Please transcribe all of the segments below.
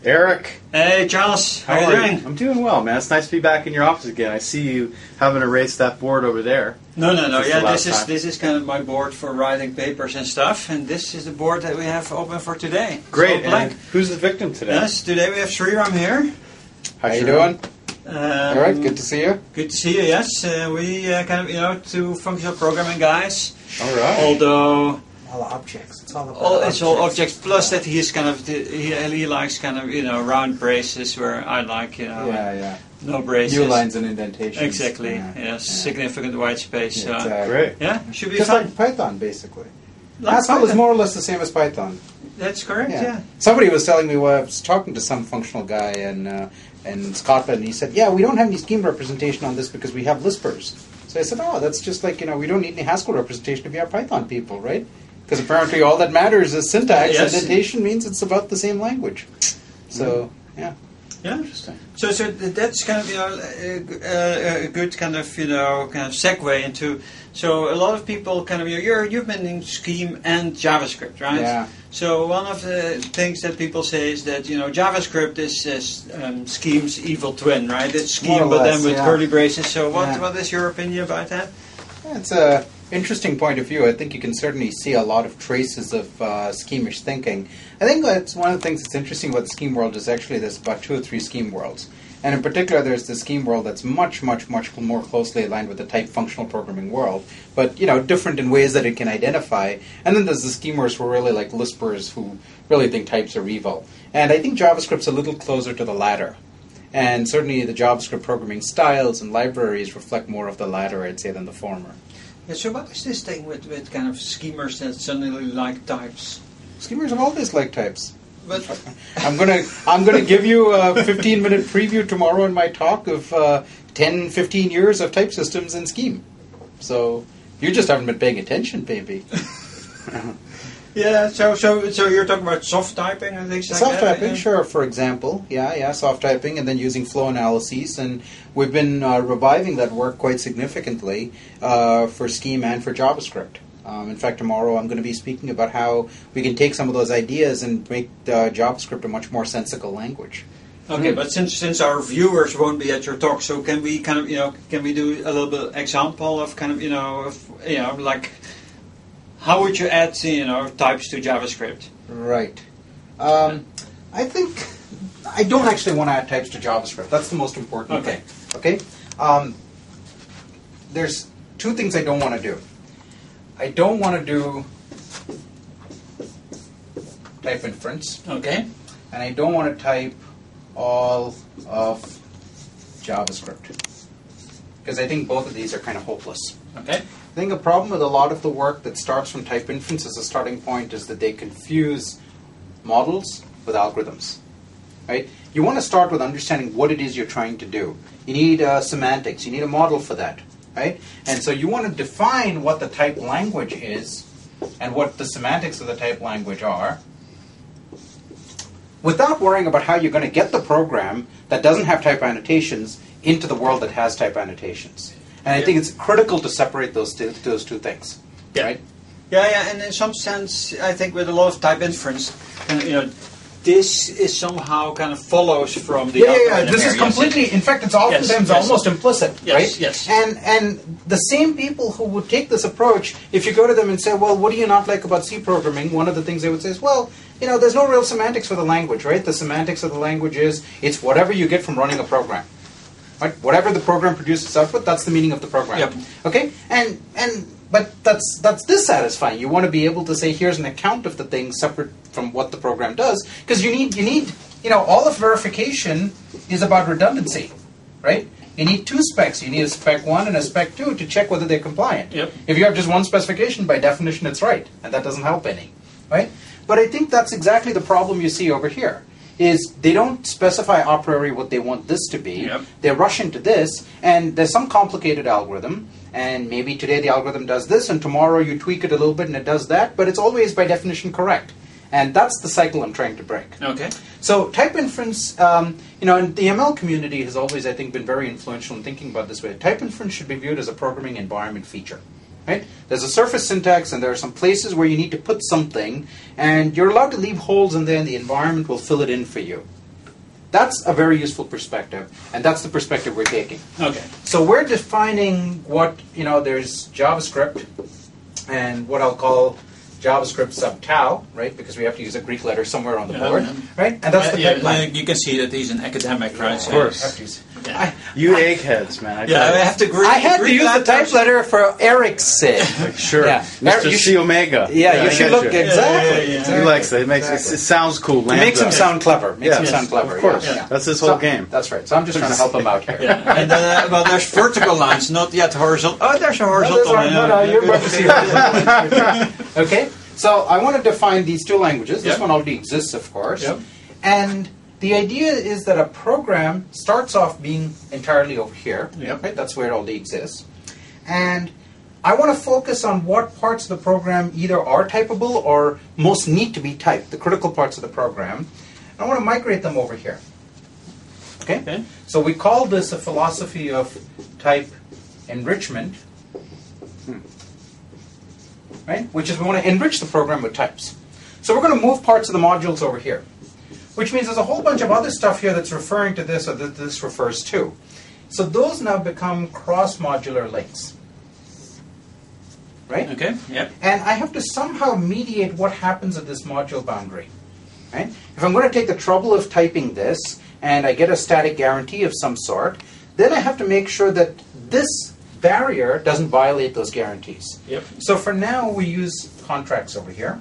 Eric. Hey, Charles. How are you doing? I'm doing well, man. It's nice to be back in your office again. I see you haven't erased that board over there. No. Yeah, this is kind of my board for writing papers and stuff, and this is the board that we have open for today. Great. So blank. Who's the victim today? Yes, today we have Sriram here. How you doing? Eric, good to see you. Good to see you. Yes, we kind of two functional programming guys. All right. Although. All objects. It's all about It's all objects. Plus that he's kind of he likes kind of round braces where I like no braces. New lines and indentations. Exactly. Yes. Significant white space. Yeah, exactly. Great. Yeah. Should be just fun. like Python, basically. Like Haskell is Python. more or less the same as Python. That's correct. Yeah. Somebody was telling me, I was talking to some functional guy in Scotland, and he said, "Yeah, we don't have any scheme representation on this because we have Lispers." So I said, "Oh, that's just like we don't need any Haskell representation if you have Python people, right?" Because apparently all that matters is syntax. Yes. Indentation means it's about the same language. So, yeah. Yeah. Interesting. So that's kind of a good kind of segue into. So a lot of people kind of you've been in Scheme and JavaScript, right? Yeah. So one of the things that people say is that JavaScript is Scheme's evil twin, right? It's Scheme, but then with curly braces. So what is your opinion about that? It's a interesting point of view. I think you can certainly see a lot of traces of schemish thinking. I think that's one of the things that's interesting about the scheme world is actually there's about 2 or 3 scheme worlds. And in particular, there's the scheme world that's much, much, much more closely aligned with the type functional programming world, but different in ways that it can identify. And then there's the schemers who are really like Lispers who really think types are evil. And I think JavaScript's a little closer to the latter. And certainly the JavaScript programming styles and libraries reflect more of the latter, I'd say, than the former. Yeah, so what is this thing with kind of schemers that suddenly like types? Schemers have always liked types. But I'm gonna give you a 15-minute preview tomorrow in my talk of 10, 15 years of type systems in Scheme. So you just haven't been paying attention, baby. Yeah, so you're talking about soft typing and things like that? Soft typing, sure, for example. Yeah, soft typing, and then using flow analyses. And we've been reviving that work quite significantly for Scheme and for JavaScript. In fact, tomorrow I'm going to be speaking about how we can take some of those ideas and make JavaScript a much more sensical language. Okay, but since our viewers won't be at your talk, so can we kind of can we do a little bit example of kind of like how would you add types to JavaScript? Right. I think I don't actually want to add types to JavaScript. That's the most important thing. Okay. There's 2 things I don't want to do. I don't want to do type inference. Okay. And I don't want to type all of JavaScript. Because I think both of these are kind of hopeless. Okay. I think a problem with a lot of the work that starts from type inference as a starting point is that they confuse models with algorithms. Right? You want to start with understanding what it is you're trying to do. You need semantics. You need a model for that. Right? And so you want to define what the type language is and what the semantics of the type language are without worrying about how you're going to get the program that doesn't have type annotations into the world that has type annotations. And I think it's critical to separate those two things. Yeah. Right? Yeah, and in some sense, I think with a lot of type inference, this is somehow kind of follows from the algorithm. This is completely. In fact, it's oftentimes almost implicit, right? Yes. And the same people who would take this approach, if you go to them and say, "Well, what do you not like about C programming?" One of the things they would say is, "Well, there's no real semantics for the language, right? The semantics of the language is it's whatever you get from running a program, right? Whatever the program produces output, that's the meaning of the program." Yep. Okay, but that's dissatisfying. You want to be able to say, here's an account of the thing separate from what the program does, because you need all of verification is about redundancy, right? You need 2 specs. You need a spec 1 and a spec 2 to check whether they're compliant. Yep. If you have just one specification, by definition, it's right, and that doesn't help any, right? But I think that's exactly the problem you see over here. Is they don't specify a priori what they want this to be. Yep. They rush into this, and there's some complicated algorithm, and maybe today the algorithm does this, and tomorrow you tweak it a little bit and it does that, but it's always by definition correct. And that's the cycle I'm trying to break. Okay. So type inference, and the ML community has always, I think, been very influential in thinking about this way. Type inference should be viewed as a programming environment feature. Right? There's a surface syntax, and there are some places where you need to put something, and you're allowed to leave holes in there, and the environment will fill it in for you. That's a very useful perspective, and that's the perspective we're taking. Okay. So we're defining what, there's JavaScript and what I'll call JavaScript sub tau, right? Because we have to use a Greek letter somewhere on the board, right? And that's the pipeline. You can see that he's an academic, right? Of course. You eggheads, man. I have to agree. I had to use the type letter for Eric's sake. Sure. Yeah. Mr. C. Omega. Yeah, you should look exactly. exactly. He likes it. It sounds cool. It makes him sound clever. Of course. Yeah. That's his whole game. That's right. So I'm just trying to help him out here. And then, there's vertical lines, not yet horizontal. Oh, there's a horizontal line. You're about to see horizontal. Okay. So I want to define these two languages. This one already exists, of course. Yep. And the idea is that a program starts off being entirely over here. Yep. Right? That's where it already exists. And I want to focus on what parts of the program either are typable or most need to be typed, the critical parts of the program. I want to migrate them over here. Okay? So we call this a philosophy of type enrichment. Right? Which is we want to enrich the program with types. So we're going to move parts of the modules over here. Which means there's a whole bunch of other stuff here that's referring to this or that this refers to. So those now become cross-modular links. Right? Okay, yep. And I have to somehow mediate what happens at this module boundary. Right? If I'm going to take the trouble of typing this, and I get a static guarantee of some sort, then I have to make sure that this barrier doesn't violate those guarantees. Yep. So for now, we use contracts over here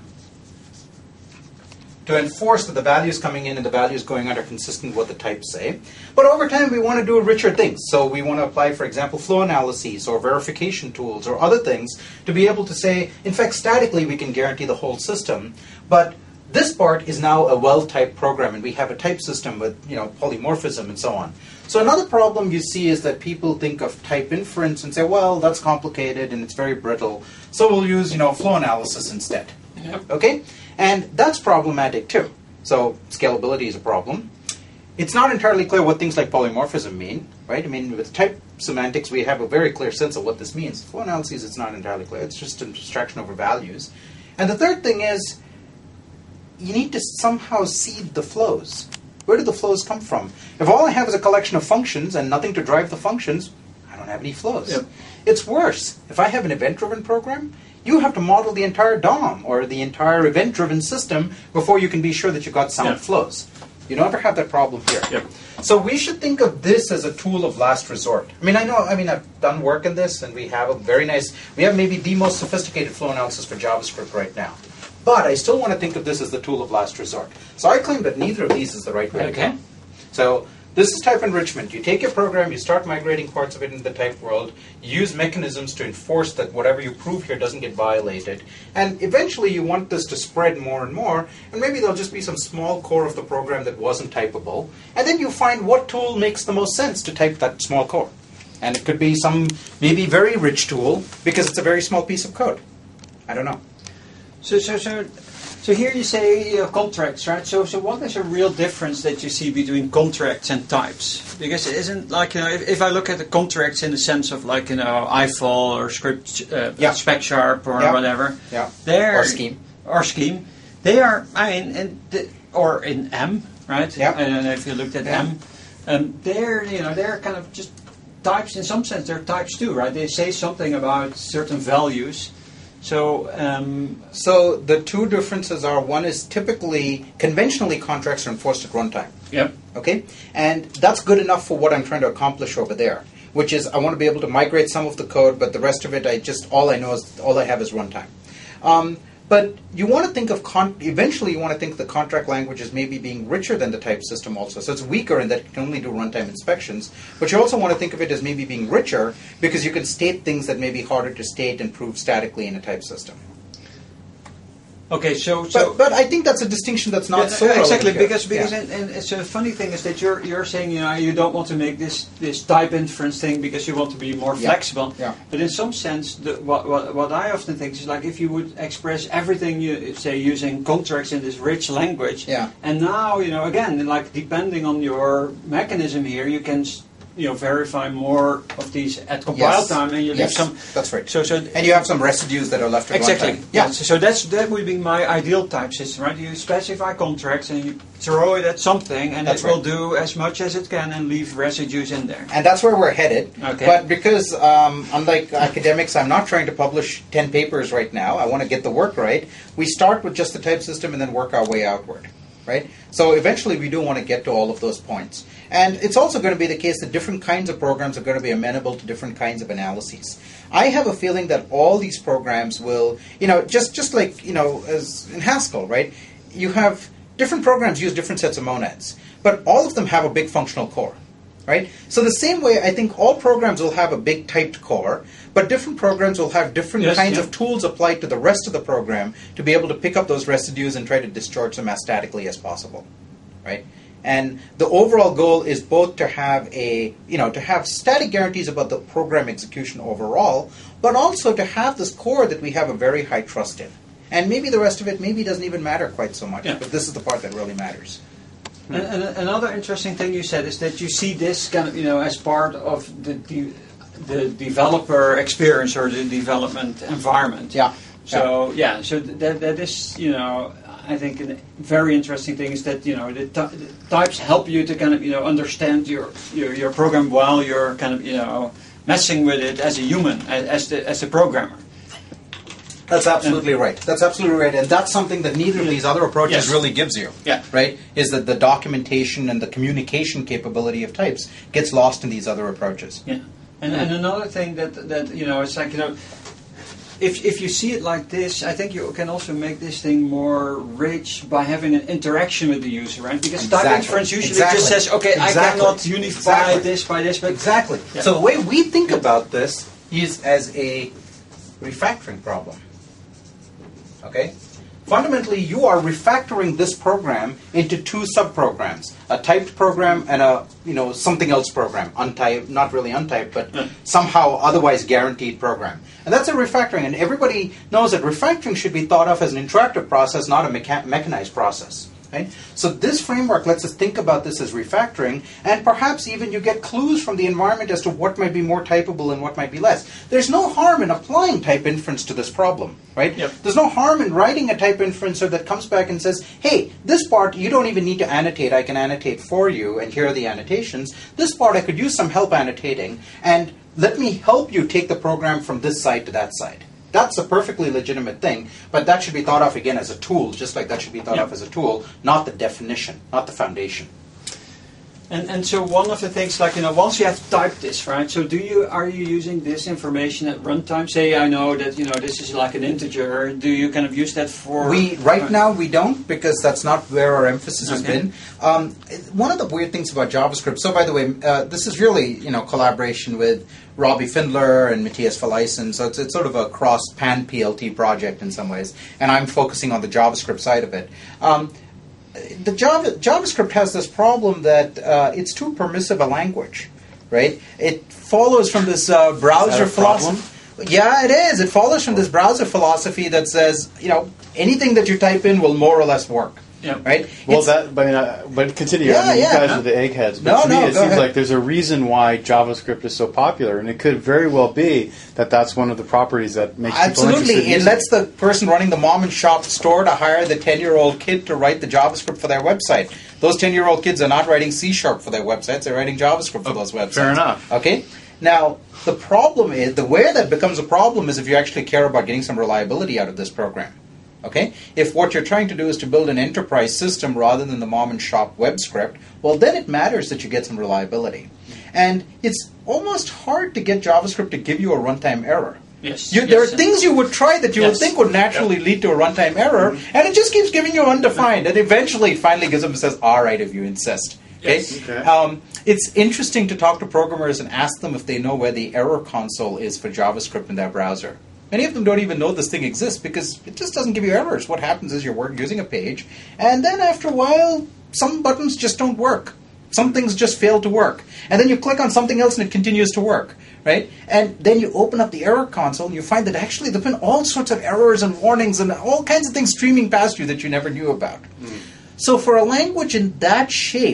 to enforce that the values coming in and the values going out are consistent with what the types say. But over time, we want to do richer things. So we want to apply, for example, flow analyses or verification tools or other things to be able to say, in fact, statically, we can guarantee the whole system. But this part is now a well-typed program, and we have a type system with polymorphism and so on. So another problem you see is that people think of type inference and say, well, that's complicated and it's very brittle, so we'll use flow analysis instead. Yep. Okay? And that's problematic too. So scalability is a problem. It's not entirely clear what things like polymorphism mean, right? I mean, with type semantics, we have a very clear sense of what this means. Flow analyses, it's not entirely clear. It's just an abstraction over values. And the third thing is, you need to somehow seed the flows. Where do the flows come from? If all I have is a collection of functions and nothing to drive the functions, I don't have any flows. Yep. It's worse. If I have an event-driven program, you have to model the entire DOM or the entire event-driven system before you can be sure that you've got sound flows. You don't ever have that problem here. Yep. So we should think of this as a tool of last resort. I've done work in this, and we have we have maybe the most sophisticated flow analysis for JavaScript right now. But I still want to think of this as the tool of last resort. So I claim that neither of these is the right way to go. So this is type enrichment. You take your program, you start migrating parts of it into the type world, you use mechanisms to enforce that whatever you prove here doesn't get violated. And eventually you want this to spread more and more, and maybe there'll just be some small core of the program that wasn't typable. And then you find what tool makes the most sense to type that small core. And it could be some maybe very rich tool because it's a very small piece of code. I don't know. So here you say contracts, right? So what is a real difference that you see between contracts and types? Because it isn't like, if I look at the contracts in the sense of like, IFOL or script, spec sharp or whatever. Yeah. Or scheme. They are, or in M, right? Yeah. I don't know if you looked at M. They're kind of just types in some sense. They're types too, right? They say something about certain values. So the two differences are, one is conventionally contracts are enforced at runtime. Yep. Okay? And that's good enough for what I'm trying to accomplish over there, which is I want to be able to migrate some of the code, but the rest of it, all I have is runtime. But you want to think of, eventually you want to think of the contract language as maybe being richer than the type system also. So it's weaker in that it can only do runtime inspections. But you also want to think of it as maybe being richer because you can state things that may be harder to state and prove statically in a type system. Okay, but I think that's a distinction that's not so exactly relevant here. because and it's a funny thing is that you're saying you don't want to make this type inference thing because you want to be more flexible. Yeah. But in some sense, what I often think is like if you would express everything you say using contracts in this rich language, Yeah. and now again like depending on your mechanism here, you can verify more of these at compile time, and you leave some. That's right. So and you have some residues that are left at exactly. runtime. Yeah. So that would be my ideal type system, right? You specify contracts and you throw it at something, and it will do as much as it can and leave residues in there. And that's where we're headed. Okay. But because, unlike academics, I'm not trying to publish 10 papers right now. I want to get the work right. We start with just the type system and then work our way outward. Right? So eventually we do want to get to all of those points. And it's also going to be the case that different kinds of programs are going to be amenable to different kinds of analyses. I have a feeling that all these programs will, just like, as in Haskell, right? You have different programs use different sets of monads, but all of them have a big functional core. Right? So the same way, I think all programs will have a big typed core, but different programs will have different kinds of tools applied to the rest of the program to be able to pick up those residues and try to discharge them as statically as possible. Right? And the overall goal is both to have to have static guarantees about the program execution overall, but also to have this core that we have a very high trust in. And maybe the rest of it maybe doesn't even matter quite so much, but this is the part that really matters. And another interesting thing you said is that you see this kind of, as part of the developer experience or the development environment. Yeah. So so that is, I think a very interesting thing is that the types help you to kind of understand your program while you're kind of messing with it as a human, as a programmer. That's absolutely right. That's absolutely right. And that's something that neither of these other approaches really gives you. Yeah. Right? Is that the documentation and the communication capability of types gets lost in these other approaches. Yeah. And another thing that it's like, if you see it like this, I think you can also make this thing more rich by having an interaction with the user, right? Because type inference usually just says, okay, I cannot unify this by this, but exactly. Yeah. So the way we think about this is as a refactoring problem. Okay? Fundamentally, you are refactoring this program into two subprograms: a typed program and a something else program, untyped, not really untyped, but somehow otherwise guaranteed program. And that's a refactoring. And everybody knows that refactoring should be thought of as an interactive process, not a mechanized process. Right? So this framework lets us think about this as refactoring, and perhaps even you get clues from the environment as to what might be more typable and what might be less. There's no harm in applying type inference to this problem, right? Yep. There's no harm in writing a type inferencer that comes back and says, hey, this part you don't even need to annotate, I can annotate for you, and here are the annotations. This part I could use some help annotating, and let me help you take the program from this side to that side. That's a perfectly legitimate thing, but that should be thought of again as a tool, just like that should be thought of as a tool, not the definition, not the foundation. And so one of the things, like once you have typed this, right? So are you using this information at runtime? Say I know that this is like an integer. Do you kind of use that for? Right now we don't, because that's not where our emphasis has been. One of the weird things about JavaScript. So by the way, this is really collaboration with Robbie Findler and Matthias Verleisen. So it's sort of a cross pan PLT project in some ways, and I'm focusing on the JavaScript side of it. The JavaScript has this problem that it's too permissive a language, right? It follows from this browser philosophy. Yeah, it is. It follows from this browser philosophy that says, anything that you type in will more or less work. Yeah. Right. Well, but continue. Yeah, you guys are the eggheads. But to me, it seems like there's a reason why JavaScript is so popular, and it could very well be that that's one of the properties that makes people interested in it lets the person running the mom and shop store to hire the 10-year-old kid to write the JavaScript for their website. Those 10-year-old kids are not writing C# for their websites; they're writing JavaScript for those websites. Fair enough. Okay. Now, the problem is, the way that becomes a problem is if you actually care about getting some reliability out of this program. Okay? If what you're trying to do is to build an enterprise system rather than the mom and shop web script, well, then it matters that you get some reliability. And it's almost hard to get JavaScript to give you a runtime error. Yes. There are things you would try that you would think would naturally lead to a runtime error, and it just keeps giving you undefined. And eventually it finally gives them and says, all right, if you insist. Okay? Yes. Okay. It's interesting to talk to programmers and ask them if they know where the error console is for JavaScript in their browser. Many of them don't even know this thing exists because it just doesn't give you errors. What happens is you're using a page, and then after a while, some buttons just don't work. Some things just fail to work. And then you click on something else and it continues to work, right? And then you open up the error console and you find that actually there have been all sorts of errors and warnings and all kinds of things streaming past you that you never knew about. So for a language in that shape,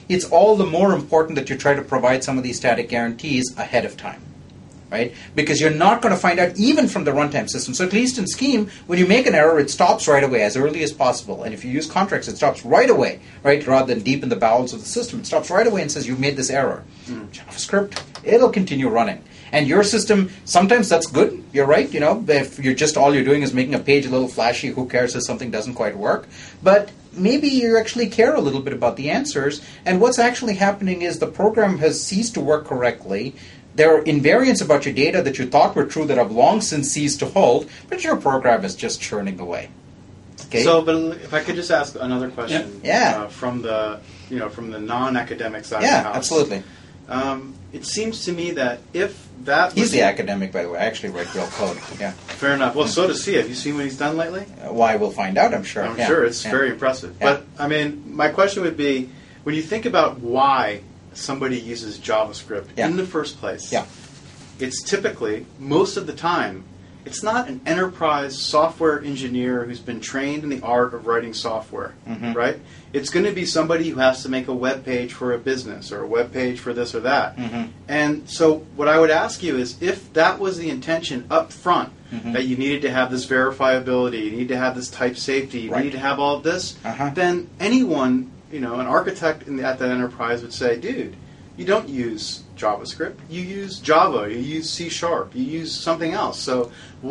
it's all the more important that you try to provide some of these static guarantees ahead of time. Right? Because you're not going to find out even from the runtime system. So at least in Scheme, when you make an error, it stops right away as early as possible. And if you use contracts, it stops right away, right? Rather than deep in the bowels of the system. It stops right away and says, you've made this error. JavaScript, it'll continue running. And your system, sometimes that's good. You're right. If you're just all you're doing is making a page a little flashy, who cares if something doesn't quite work? But maybe you actually care a little bit about the answers. And what's actually happening is the program has ceased to work correctly. There are invariants about your data that you thought were true that have long since ceased to hold, but your program is just churning away. Okay. So, but if I could just ask another question, from the non-academic side of the house. Yeah, absolutely. It seems to me that if that he's the academic, by the way. I actually write real code. Yeah. Fair enough. Well, so does he. Have you seen what he's done lately? Why, we'll find out. I'm sure. I'm sure it's very impressive. Yeah. But I mean, my question would be, when you think about why somebody uses JavaScript in the first place, it's typically, most of the time, it's not an enterprise software engineer who's been trained in the art of writing software, right? It's going to be somebody who has to make a web page for a business or a web page for this or that. And so what I would ask you is, if that was the intention up front, that you needed to have this verifiability, you need to have this type safety, you need to have all of this, then anyone, an architect at that enterprise would say, dude, you don't use JavaScript. You use Java. You use C#. You use something else. So,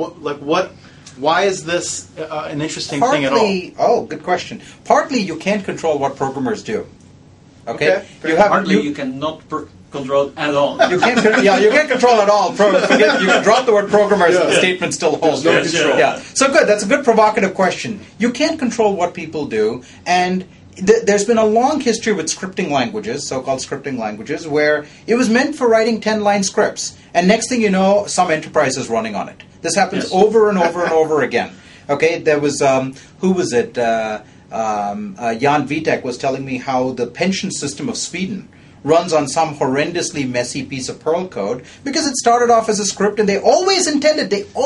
why is this an interesting thing at all? Oh, good question. Partly, you can't control what programmers do. Okay. You cannot control at all. You can't. You can't control at all. Forget, you can drop the word programmers, and the statement still holds. No control. Yeah. So good. That's a good provocative question. You can't control what people do, and there's been a long history with scripting languages, so-called scripting languages, where it was meant for writing 10-line scripts. And next thing you know, some enterprise is running on it. This happens over and over and over again. Okay, there was, who was it? Jan Vitek was telling me how the pension system of Sweden runs on some horrendously messy piece of Perl code because it started off as a script and they always intend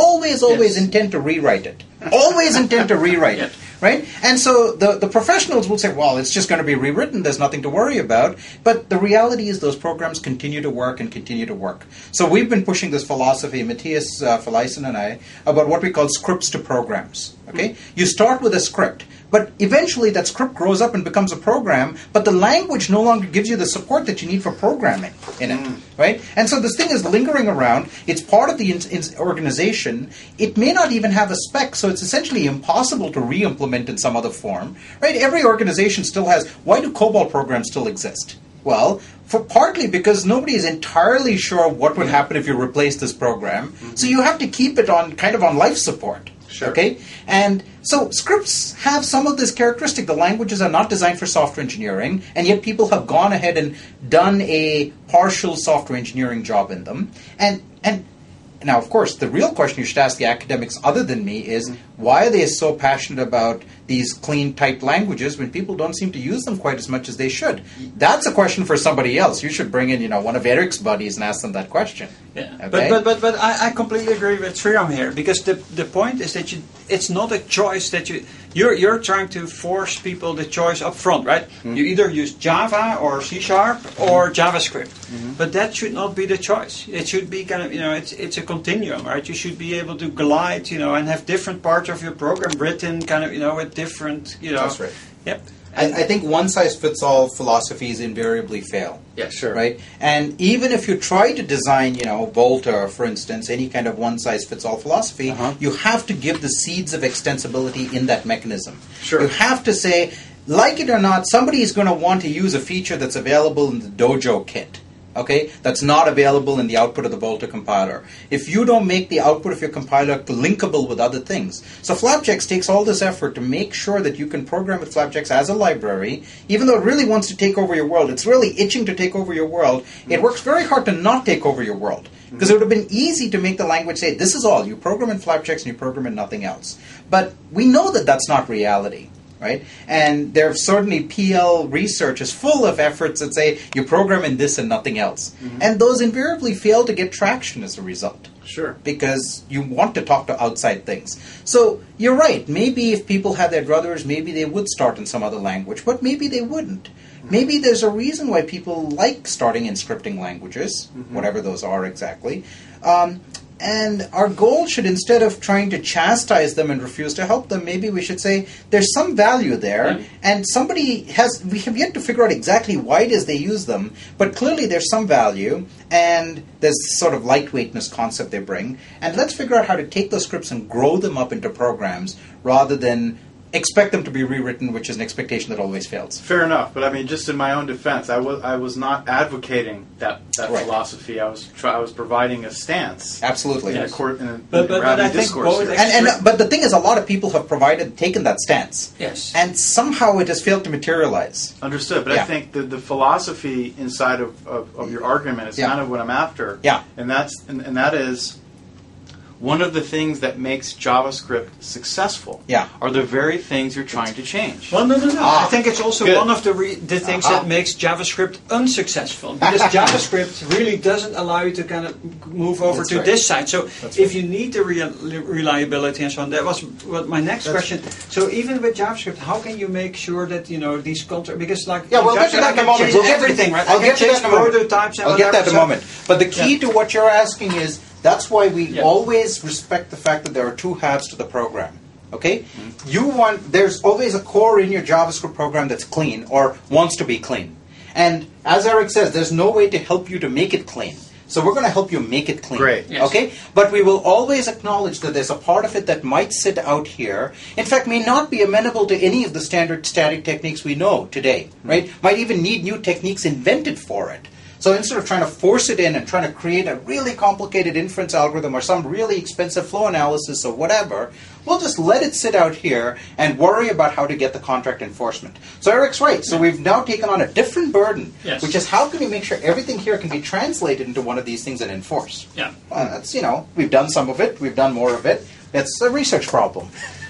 to rewrite it. Always intend to rewrite it. Right? And so the professionals will say, well, it's just going to be rewritten. There's nothing to worry about. But the reality is those programs continue to work and continue to work. So we've been pushing this philosophy, Matthias Feleisen and I, about what we call scripts to programs. Okay? You start with a script. But eventually that script grows up and becomes a program, but the language no longer gives you the support that you need for programming in it, right? And so this thing is lingering around. It's part of the organization. It may not even have a spec, so it's essentially impossible to re-implement in some other form, right? Every organization still has, why do COBOL programs still exist? Well, partly because nobody is entirely sure what would happen if you replace this program, so you have to keep it on life support. Sure. Okay? And so scripts have some of this characteristic. The languages are not designed for software engineering, and yet people have gone ahead and done a partial software engineering job in them. And now, of course, the real question you should ask the academics other than me is, why are they so passionate about these clean typed languages when people don't seem to use them quite as much as they should? That's a question for somebody else. You should bring in, one of Eric's buddies and ask them that question. Yeah, okay? but I completely agree with Sriram here, because the point is that it's not a choice that you're trying to force people the choice up front, right? You either use Java or C# or JavaScript, but that should not be the choice. It should be it's a continuum, right? You should be able to glide, and have different parts of your program written with different, That's right. Yep. I think one-size-fits-all philosophies invariably fail. Yeah, sure. Right? And even if you try to design, Volta, for instance, any kind of one-size-fits-all philosophy, you have to give the seeds of extensibility in that mechanism. Sure. You have to say, like it or not, somebody is going to want to use a feature that's available in the Dojo kit. Okay, that's not available in the output of the Volta compiler. If you don't make the output of your compiler linkable with other things. So Flapjacks takes all this effort to make sure that you can program with Flapjacks as a library, even though it really wants to take over your world. It's really itching to take over your world. It works very hard to not take over your world. Because it would have been easy to make the language say, this is all. You program in Flapjacks and you program in nothing else. But we know that that's not reality. Right? And there's certainly PL research is full of efforts that say you program in this and nothing else. And those invariably fail to get traction as a result. Sure. Because you want to talk to outside things. So you're right. Maybe if people had their druthers, maybe they would start in some other language, but maybe they wouldn't. maybe there's a reason why people like starting in scripting languages, whatever those are exactly. And our goal should, instead of trying to chastise them and refuse to help them, maybe we should say there's some value there, and we have yet to figure out exactly why it is they use them, but clearly there's some value, and there's sort of lightweightness concept they bring, and let's figure out how to take those scripts and grow them up into programs rather than expect them to be rewritten, which is an expectation that always fails. Fair enough, but I mean, just in my own defense, I was not advocating that philosophy. I was providing a stance. Absolutely. In a but I think discourse. But the thing is, a lot of people have taken that stance. Yes. And somehow it has failed to materialize. Understood, but I think the philosophy inside of your argument is kind of what I'm after. Yeah. And that is one of the things that makes JavaScript successful are the very things you're trying to change. Well, no. I think it's also one of the things that makes JavaScript unsuccessful. Because JavaScript really doesn't allow you to kind of move over to this side. So if you need the reliability and so on, that was my next question. So even with JavaScript, how can you make sure that, these contracts, because we'll get to that in a moment. We'll everything, right? I'll get to that in a moment. Prototypes and I'll get that in a moment. But the key to what you're asking is, that's why we always respect the fact that there are two halves to the program. Okay? There's always a core in your JavaScript program that's clean or wants to be clean. And as Eric says, there's no way to help you to make it clean. So we're going to help you make it clean. Great. Yes. Okay? But we will always acknowledge that there's a part of it that might sit out here. In fact, may not be amenable to any of the standard static techniques we know today. Right? Might even need new techniques invented for it. So instead of trying to force it in and trying to create a really complicated inference algorithm or some really expensive flow analysis or whatever, we'll just let it sit out here and worry about how to get the contract enforcement. So Eric's right. So we've now taken on a different burden, which is how can we make sure everything here can be translated into one of these things and enforced? Yeah. That's, we've done some of it. We've done more of it. It's a research problem.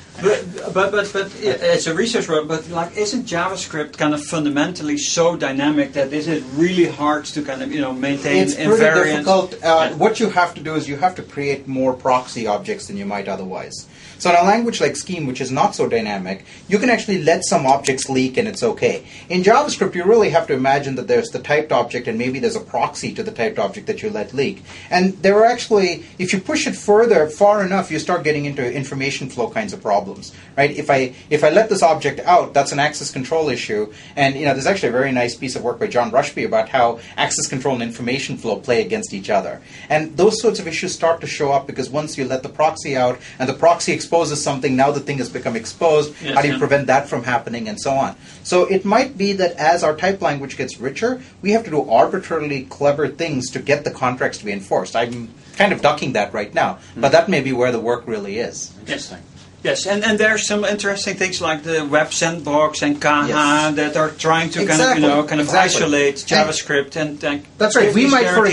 But it's a research problem. But isn't JavaScript kind of fundamentally so dynamic that is it really hard to kind of maintain it's invariance? Pretty difficult. What you have to do is you have to create more proxy objects than you might otherwise. So in a language like Scheme, which is not so dynamic, you can actually let some objects leak and it's okay. In JavaScript, you really have to imagine that there's the typed object and maybe there's a proxy to the typed object that you let leak. And there are actually, if you push it far enough, you start getting into information flow kinds of problems. Right? If I let this object out, that's an access control issue. And there's actually a very nice piece of work by John Rushby about how access control and information flow play against each other. And those sorts of issues start to show up because once you let the proxy out and the proxy exposes something, now the thing has become exposed. Yes, how do you prevent that from happening and so on? So it might be that as our type language gets richer, we have to do arbitrarily clever things to get the contracts to be enforced. I'm kind of ducking that right now, but that may be where the work really is. Interesting. Yes, and there's some interesting things like the Web Sandbox and Caja that are trying to kind of isolate JavaScript and that's right. We might, for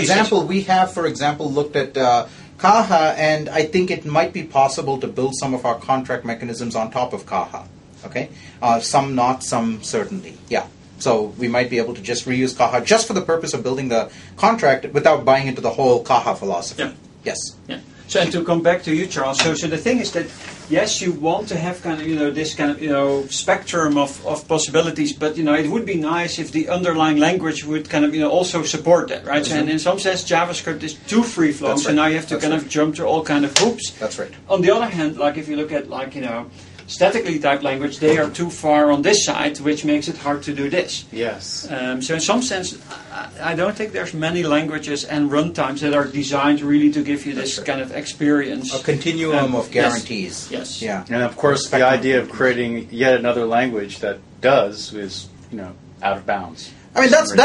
example, looked at Caja, and I think it might be possible to build some of our contract mechanisms on top of Caja. Okay, some not, some certainly. Yeah. So we might be able to just reuse Caja just for the purpose of building the contract without buying into the whole Caja philosophy. Yeah. Yes. Yeah. So and to come back to you, Charles. So the thing is that yes, you want to have kind of this kind of spectrum of possibilities, but it would be nice if the underlying language would kind of also support that, right? Mm-hmm. So, and in some sense, JavaScript is too free flowing, so now you have to kind of jump through all kind of hoops. That's right. On the other hand, if you look at statically typed language, they are too far on this side, which makes it hard to do this. Yes. So in some sense, I don't think there's many languages and runtimes that are designed really to give you this kind of experience. A continuum of guarantees. Yes. Yeah. And of course, the idea of creating yet another language that does is out of bounds. I mean, that's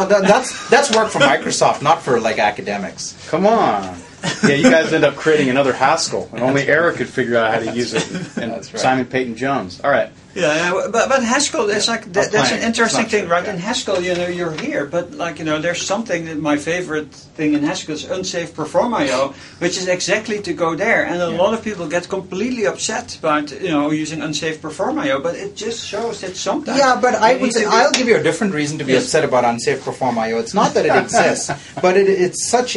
work for Microsoft, not for academics. Come on. Yeah, you guys end up creating another Haskell, and only Eric could figure out how to use it, and That's right. Simon Peyton Jones. All right. Yeah, but Haskell is that's an interesting thing, right? Yeah. In Haskell, you're here, but there's something that my favorite thing in Haskell is unsafe perform.io, which is exactly to go there, and a lot of people get completely upset about using unsafe perform.io, but it just shows that sometimes. Yeah, but I'll give you a different reason to be upset about unsafe perform.io. It's not that it exists, but it's such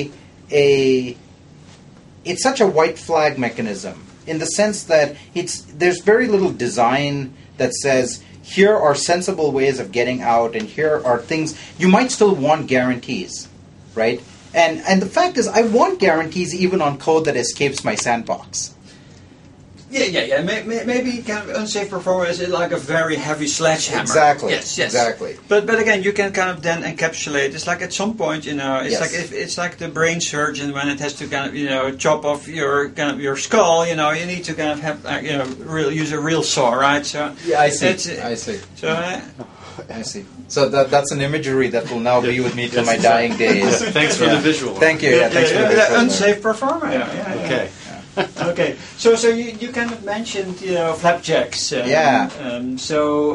it's such a white flag mechanism in the sense that there's very little design that says here are sensible ways of getting out, and here are things. You might still want guarantees, right? And the fact is, I want guarantees even on code that escapes my sandbox. Yeah. Maybe kind of unsafe performance is like a very heavy sledgehammer. Exactly. Yes. Exactly. But again, you can kind of then encapsulate. It's like at some point, it's like the brain surgeon when it has to kind of chop off your skull. You need to kind of have use a real saw, right? So yeah, I see. So. I see. So that's an imagery that will now be with me till my dying days. Thanks for the visual. Thank you. Yeah, thanks for the visual. Unsafe performer. Okay. Okay, so you kind of mentioned flapjacks. So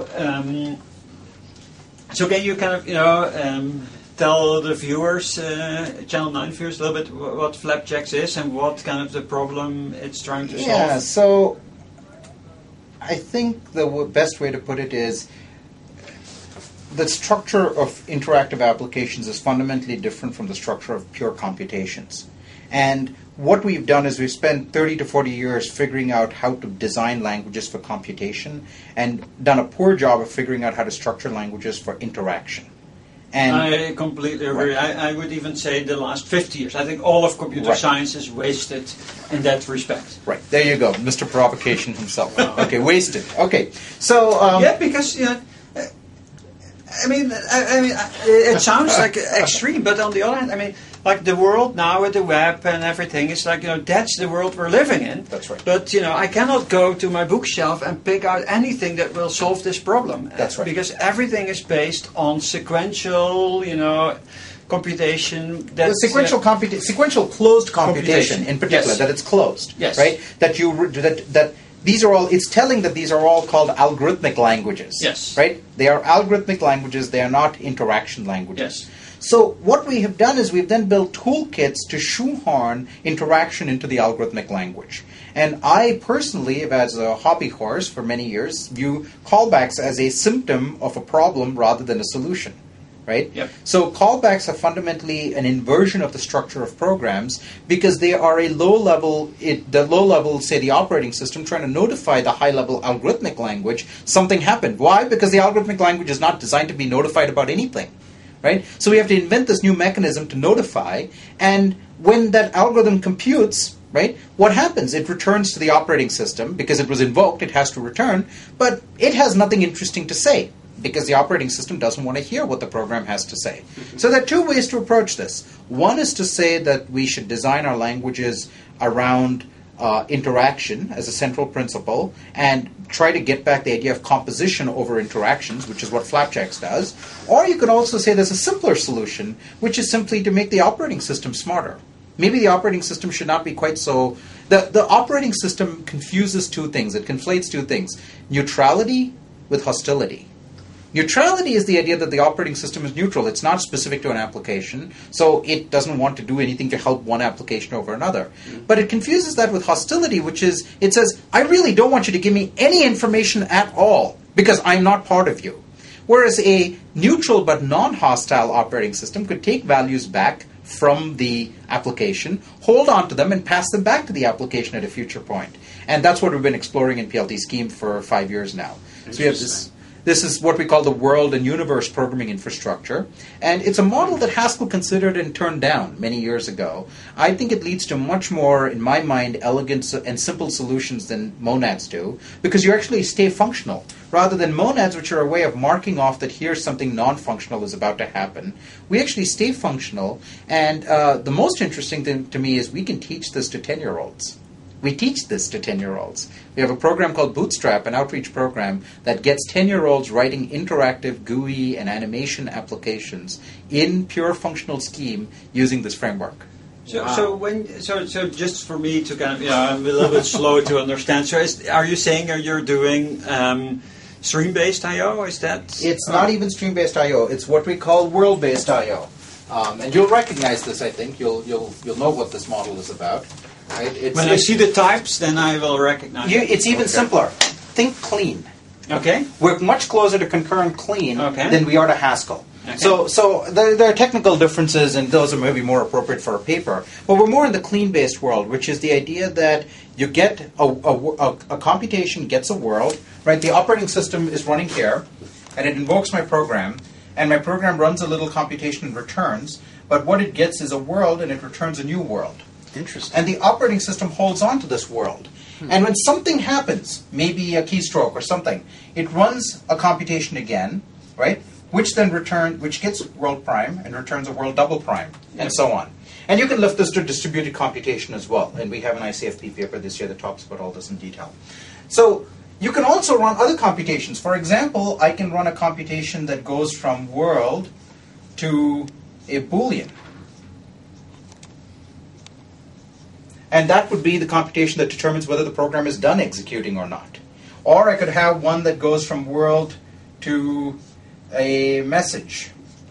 can you kind of tell the viewers, Channel 9 viewers, a little bit what flapjacks is and what kind of the problem it's trying to solve? Yeah. So I think the best way to put it is the structure of interactive applications is fundamentally different from the structure of pure computations. And what we've done is we've spent 30 to 40 years figuring out how to design languages for computation and done a poor job of figuring out how to structure languages for interaction. And I completely agree. Right. I would even say the last 50 years. I think all of computer science is wasted in that respect. Right. There you go. Mr. Provocation himself. Okay, wasted. Okay. So... because... it sounds like extreme, but on the other hand, like the world now with the web and everything, it's like, that's the world we're living in. That's right. But, I cannot go to my bookshelf and pick out anything that will solve this problem. That's right. Because everything is based on sequential, computation. That's, sequential closed computation in particular, that it's closed. Yes. Right? That these are all, it's telling that these are all called algorithmic languages. Yes. Right? They are algorithmic languages, they are not interaction languages. Yes. So what we have done is we've then built toolkits to shoehorn interaction into the algorithmic language. And I personally, as a hobby horse for many years, view callbacks as a symptom of a problem rather than a solution. Right? Yep. So callbacks are fundamentally an inversion of the structure of programs because they are a low-level, say the operating system, trying to notify the high-level algorithmic language something happened. Why? Because the algorithmic language is not designed to be notified about anything. Right? So we have to invent this new mechanism to notify, and when that algorithm computes, right, what happens? It returns to the operating system. Because it was invoked, it has to return, but it has nothing interesting to say, because the operating system doesn't want to hear what the program has to say. So there are two ways to approach this. One is to say that we should design our languages around interaction as a central principle and try to get back the idea of composition over interactions, which is what Flapjacks does. Or you could also say there's a simpler solution, which is simply to make the operating system smarter. Maybe the operating system should not be quite so... The operating system confuses two things. It conflates two things. Neutrality with hostility. Neutrality is the idea that the operating system is neutral. It's not specific to an application, so it doesn't want to do anything to help one application over another. But it confuses that with hostility, which is, it says, I really don't want you to give me any information at all, because I'm not part of you. Whereas a neutral but non-hostile operating system could take values back from the application, hold on to them, and pass them back to the application at a future point. And that's what we've been exploring in PLT Scheme for 5 years now. So we have this is what we call the world and universe programming infrastructure. And it's a model that Haskell considered and turned down many years ago. I think it leads to much more, in my mind, elegant and simple solutions than monads do, because you actually stay functional. Rather than monads, which are a way of marking off that here's something non-functional is about to happen, we actually stay functional. And the most interesting thing to me is we can teach this to 10-year-olds. We teach this to 10-year-olds. We have a program called Bootstrap, an outreach program that gets 10-year-olds writing interactive GUI and animation applications in pure functional Scheme using this framework. So just for me to kind of, I'm a little bit slow to understand. So are you saying you're doing stream-based I/O? Is that? It's not even stream-based I/O. It's what we call world-based I/O. And you'll recognize this, I think. You'll know what this model is about. Right? When I see the types, then I will recognize it. It's even simpler. Think clean. Okay. We're much closer to concurrent clean than we are to Haskell. Okay. So there are technical differences, and those are maybe more appropriate for a paper. But we're more in the clean-based world, which is the idea that you get a computation gets a world, right? The operating system is running here, and it invokes my program, and my program runs a little computation and returns, but what it gets is a world, and it returns a new world. Interesting. And the operating system holds on to this world. And when something happens, maybe a keystroke or something, it runs a computation again, right? Which gets world prime and returns a world double prime, and so on. And you can lift this to distributed computation as well. And we have an ICFP paper this year that talks about all this in detail. So you can also run other computations. For example, I can run a computation that goes from world to a Boolean. And that would be the computation that determines whether the program is done executing or not. Or I could have one that goes from world to a message.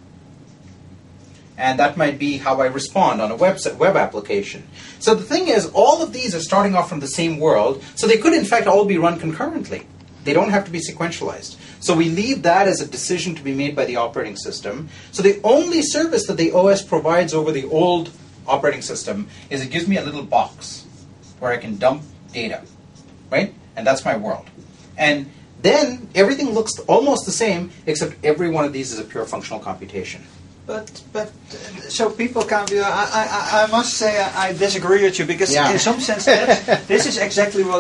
And that might be how I respond on a web application. So the thing is, all of these are starting off from the same world, so they could in fact all be run concurrently. They don't have to be sequentialized. So we leave that as a decision to be made by the operating system. So the only service that the OS provides over the old operating system is it gives me a little box where I can dump data, right? And that's my world. And then everything looks almost the same, except every one of these is a pure functional computation. But so people can't. I must say I disagree with you, because in some sense this is exactly what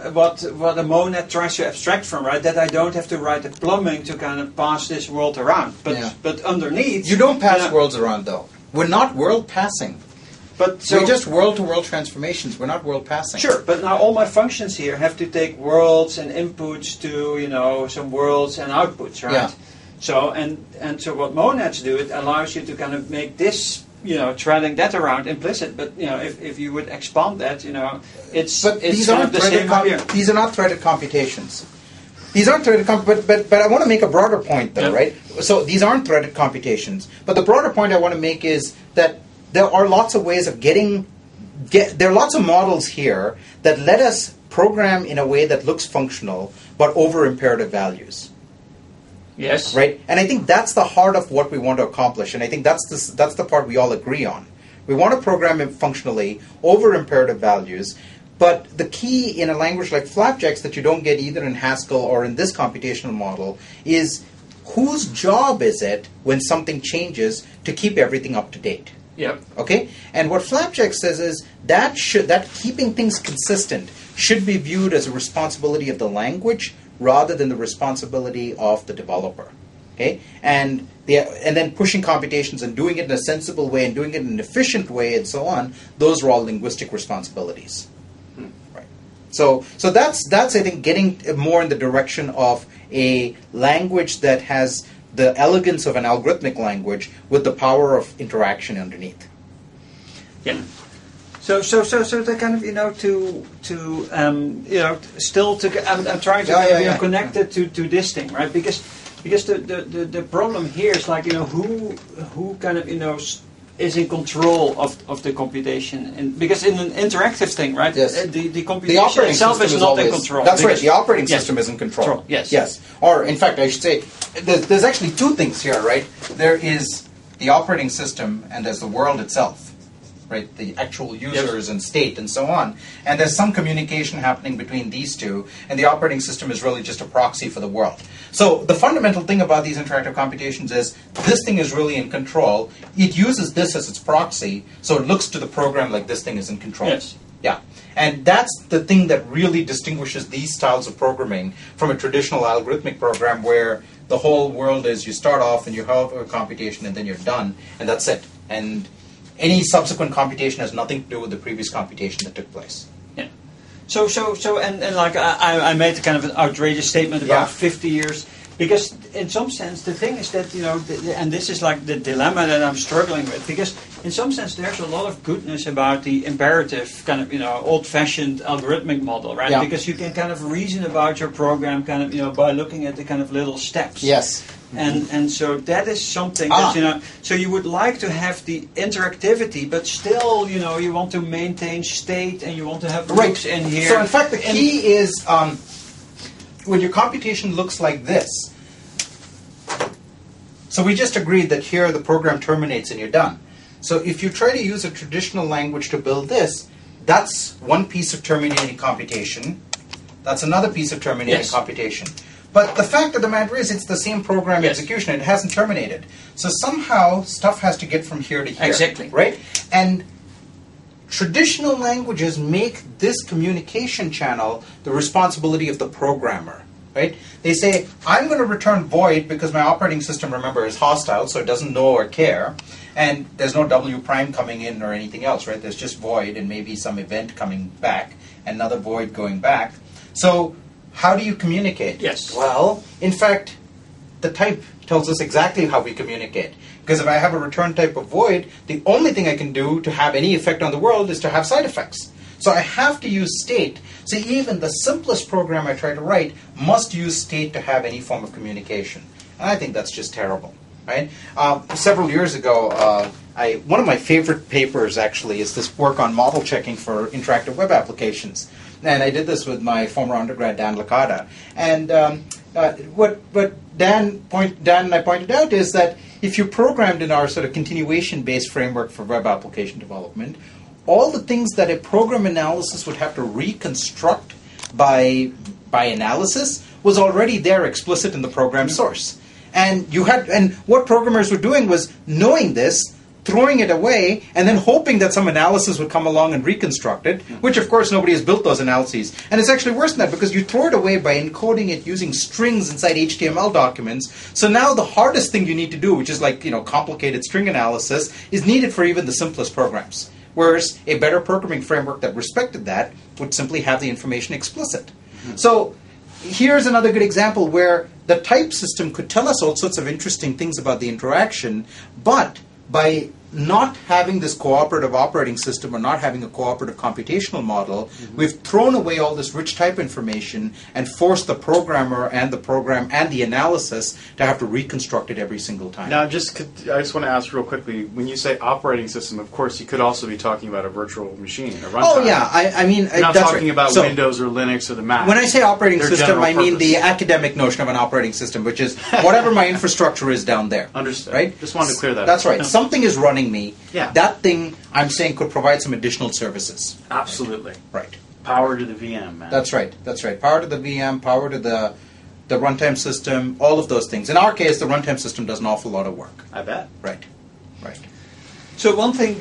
a monad tries to abstract from, right? That I don't have to write the plumbing to kind of pass this world around. But underneath, you don't pass worlds around though. We're not world passing. But we're just world-to-world transformations. We're not world passing. Sure, but now all my functions here have to take worlds and inputs to some worlds and outputs, right? Yeah. So and so what monads do, it allows you to kind of make this threading that around implicit. But if you would expand that, it's these aren't the same idea. These are not threaded computations. These aren't threaded but I want to make a broader point though, right? So these aren't threaded computations. But the broader point I want to make is that there are lots of ways of there are lots of models here that let us program in a way that looks functional, but over imperative values. Yes. Right? And I think that's the heart of what we want to accomplish. And I think that's the part we all agree on. We want to program it functionally over imperative values. But the key in a language like Flapjack's that you don't get either in Haskell or in this computational model is whose job is it when something changes to keep everything up to date? Yep. Okay? And what Flapjack says is that keeping things consistent should be viewed as a responsibility of the language rather than the responsibility of the developer. Okay? And then pushing computations and doing it in a sensible way and doing it in an efficient way and so on, those are all linguistic responsibilities. Right. So that's I think getting more in the direction of a language that has the elegance of an algorithmic language with the power of interaction underneath. Yeah. So to kind of still to I'm trying to connect it to this thing, right? Because the problem here is like who kind of is in control of the computation, and because in an interactive thing, right? Yes. The computation itself is not in control. That's right. The operating system is in control. Yes. Yes. Or in fact, I should say, there's actually two things here, right? There is the operating system, and there's the world itself. Right, the actual users and state and so on. And there's some communication happening between these two, and the operating system is really just a proxy for the world. So the fundamental thing about these interactive computations is this thing is really in control. It uses this as its proxy, so it looks to the program like this thing is in control. Yes. Yeah. And that's the thing that really distinguishes these styles of programming from a traditional algorithmic program where the whole world is you start off and you have a computation and then you're done, and that's it. And any subsequent computation has nothing to do with the previous computation that took place. Yeah. So like I made kind of an outrageous statement about 50 years, because in some sense the thing is that and this is like the dilemma that I'm struggling with, because in some sense there's a lot of goodness about the imperative kind of old-fashioned algorithmic model, right? Yeah. Because you can kind of reason about your program kind of by looking at the kind of little steps. Yes. And so that is something that so you would like to have the interactivity, but still you want to maintain state and you want to have loops in here. So in fact the key is when your computation looks like this, So we just agreed that here the program terminates and you're done. So if you try to use a traditional language to build this, that's one piece of terminating computation. That's another piece of terminating computation. But the fact of the matter is, it's the same program execution. It hasn't terminated. So somehow stuff has to get from here to here. Exactly. Right? And traditional languages make this communication channel the responsibility of the programmer. Right? They say, I'm going to return void because my operating system, remember, is hostile, so it doesn't know or care. And there's no W prime coming in or anything else, right? There's just void and maybe some event coming back, another void going back. So how do you communicate? Yes. Well, in fact, the type tells us exactly how we communicate. Because if I have a return type of void, the only thing I can do to have any effect on the world is to have side effects. So I have to use state. So even the simplest program I try to write must use state to have any form of communication. And I think that's just terrible. Right? Several years ago, one of my favorite papers actually is this work on model checking for interactive web applications. And I did this with my former undergrad, Dan Licata. And what Dan and I pointed out is that if you programmed in our sort of continuation-based framework for web application development, all the things that a program analysis would have to reconstruct by analysis was already there explicit in the program source. And what programmers were doing was knowing this, throwing it away, and then hoping that some analysis would come along and reconstruct it, which of course nobody has built those analyses. And it's actually worse than that because you throw it away by encoding it using strings inside HTML documents. So now the hardest thing you need to do, which is like complicated string analysis, is needed for even the simplest programs. Whereas a better programming framework that respected that would simply have the information explicit. So here's another good example where the type system could tell us all sorts of interesting things about the interaction, but by not having this cooperative operating system or not having a cooperative computational model, we've thrown away all this rich type information and forced the programmer and the program and the analysis to have to reconstruct it every single time. Now, I just want to ask real quickly, when you say operating system, of course, you could also be talking about a virtual machine, a runtime. Oh, yeah. I mean, you're not that's talking right. about So, Windows or Linux or the Mac. when I say operating They're system, general I mean purpose. the academic notion of an operating system, which is whatever my infrastructure is down there. Understood. Right? Just wanted to clear that That's up. right. Something is running me. Yeah. That thing, I'm saying, could provide some additional services. Absolutely. Right. Power to the VM, man. That's right. That's right. Power to the VM, power to the runtime system, all of those things. In our case, the runtime system does an awful lot of work. I bet. Right. Right. So one thing,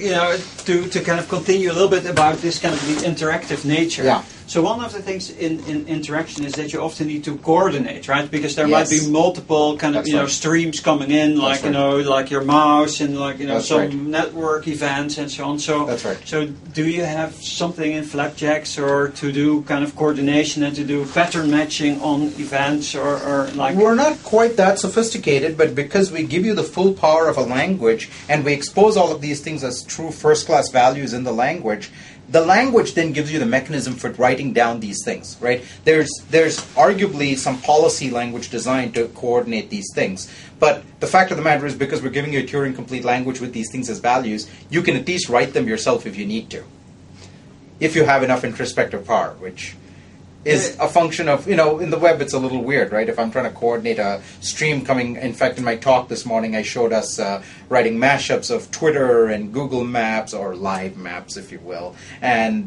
to kind of continue a little bit about this kind of the interactive nature. Yeah. So one of the things in interaction is that you often need to coordinate, right? Because there Yes. might be multiple kind of That's right. streams coming in, like That's right. like your mouse and That's some right. network events and so on. So That's right. So do you have something in Flapjacks or to do kind of coordination and to do pattern matching on events or like? We're not quite that sophisticated, but because we give you the full power of a language and we expose all of these things as true first-class values in the language then gives you the mechanism for writing down these things, right? There's arguably some policy language designed to coordinate these things. But the fact of the matter is, because we're giving you a Turing-complete language with these things as values, you can at least write them yourself if you need to. If you have enough introspective power, which is a function of, in the web it's a little weird, right? If I'm trying to coordinate a stream coming, in fact, in my talk this morning I showed us writing mashups of Twitter and Google Maps, or Live Maps, if you will, and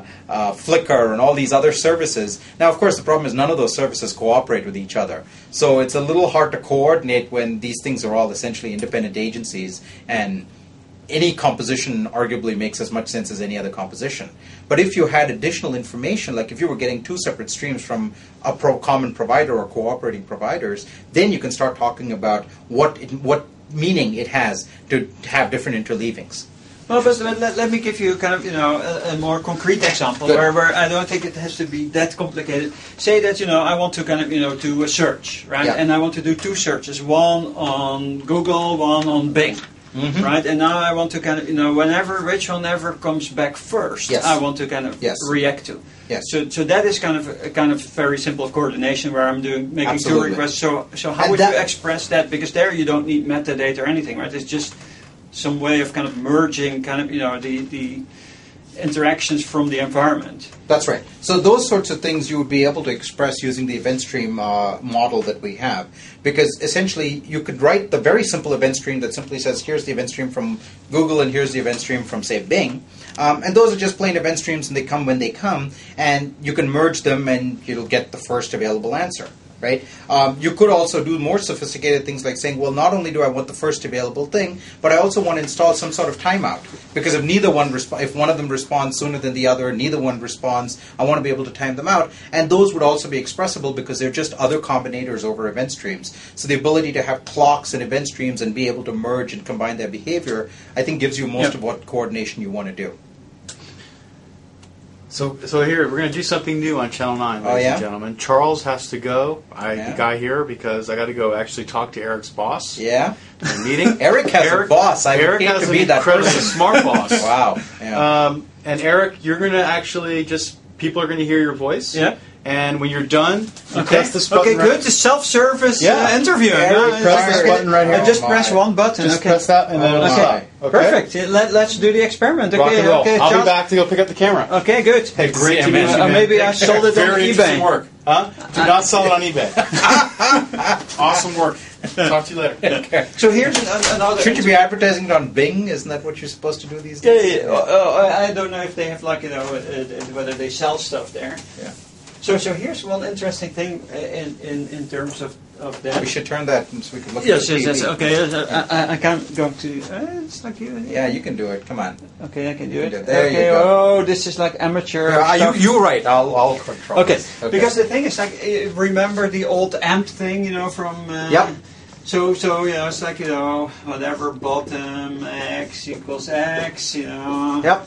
Flickr and all these other services. Now, of course, the problem is none of those services cooperate with each other. So it's a little hard to coordinate when these things are all essentially independent agencies, and any composition arguably makes as much sense as any other composition. But if you had additional information, like if you were getting two separate streams from a common provider or cooperating providers, then you can start talking about what meaning it has to have different interleavings. Well, but let me give you kind of a more concrete example where I don't think it has to be that complicated. Say that I want to kind of do a search, right? Yeah. And I want to do two searches, one on Google, one on Bing. Mm-hmm. Right, and now I want to kind of, whenever which one ever comes back first, yes. I want to kind of react to. Yes. So that is kind of very simple coordination where I'm making Absolutely. two requests. So how would you express that? Because there you don't need metadata or anything, right? It's just some way of kind of merging kind of the interactions from the environment. That's right. So those sorts of things you would be able to express using the event stream model that we have. Because essentially you could write the very simple event stream that simply says, here's the event stream from Google and here's the event stream from, say, Bing. And those are just plain event streams and they come when they come. And you can merge them and you'll get the first available answer. Right? You could also do more sophisticated things like saying, well, not only do I want the first available thing, but I also want to install some sort of timeout. Because if neither one if one of them responds sooner than the other, neither one responds, I want to be able to time them out. And those would also be expressible because they're just other combinators over event streams. So the ability to have clocks and event streams and be able to merge and combine their behavior, I think gives you most of what coordination you want to do. So here, we're going to do something new on Channel 9, ladies and gentlemen. Charles has to go, the guy here, because I got to go actually talk to Eric's boss. Yeah? In a meeting. Eric has a boss. Eric has an incredibly smart boss. Wow. Yeah. And Eric, you're going to actually people are going to hear your voice. Yeah. And when you're done, you press this button. Okay, good. The self-service interview. Press this button right here. Just press one button. Just press that and then it'll stop. Okay. Perfect. Let's do the experiment. Rock and roll. Okay, I'll be back to go pick up the camera. Okay, good. Hey, great to meet you. Maybe I sold it on Very eBay. interesting work. Huh? Do not sell it on eBay. Awesome work. Talk to you later. Okay. So here's another... Shouldn't you be advertising it on Bing? Isn't that what you're supposed to do these days? Yeah. I don't know if they have, whether they sell stuff there. Yeah. So here's one interesting thing in terms of that. We should turn that so we can look yes, at the yes, TV. okay. I can't go to... it's like you... Yeah, you can do it. Come on. Okay, I can do it. There you go. Oh, this is like amateur stuff. You're right. I'll control Okay. this. Okay, because the thing is, like, remember the old AMP thing, from... Yep. So it's like, whatever, bottom x equals x, Yep.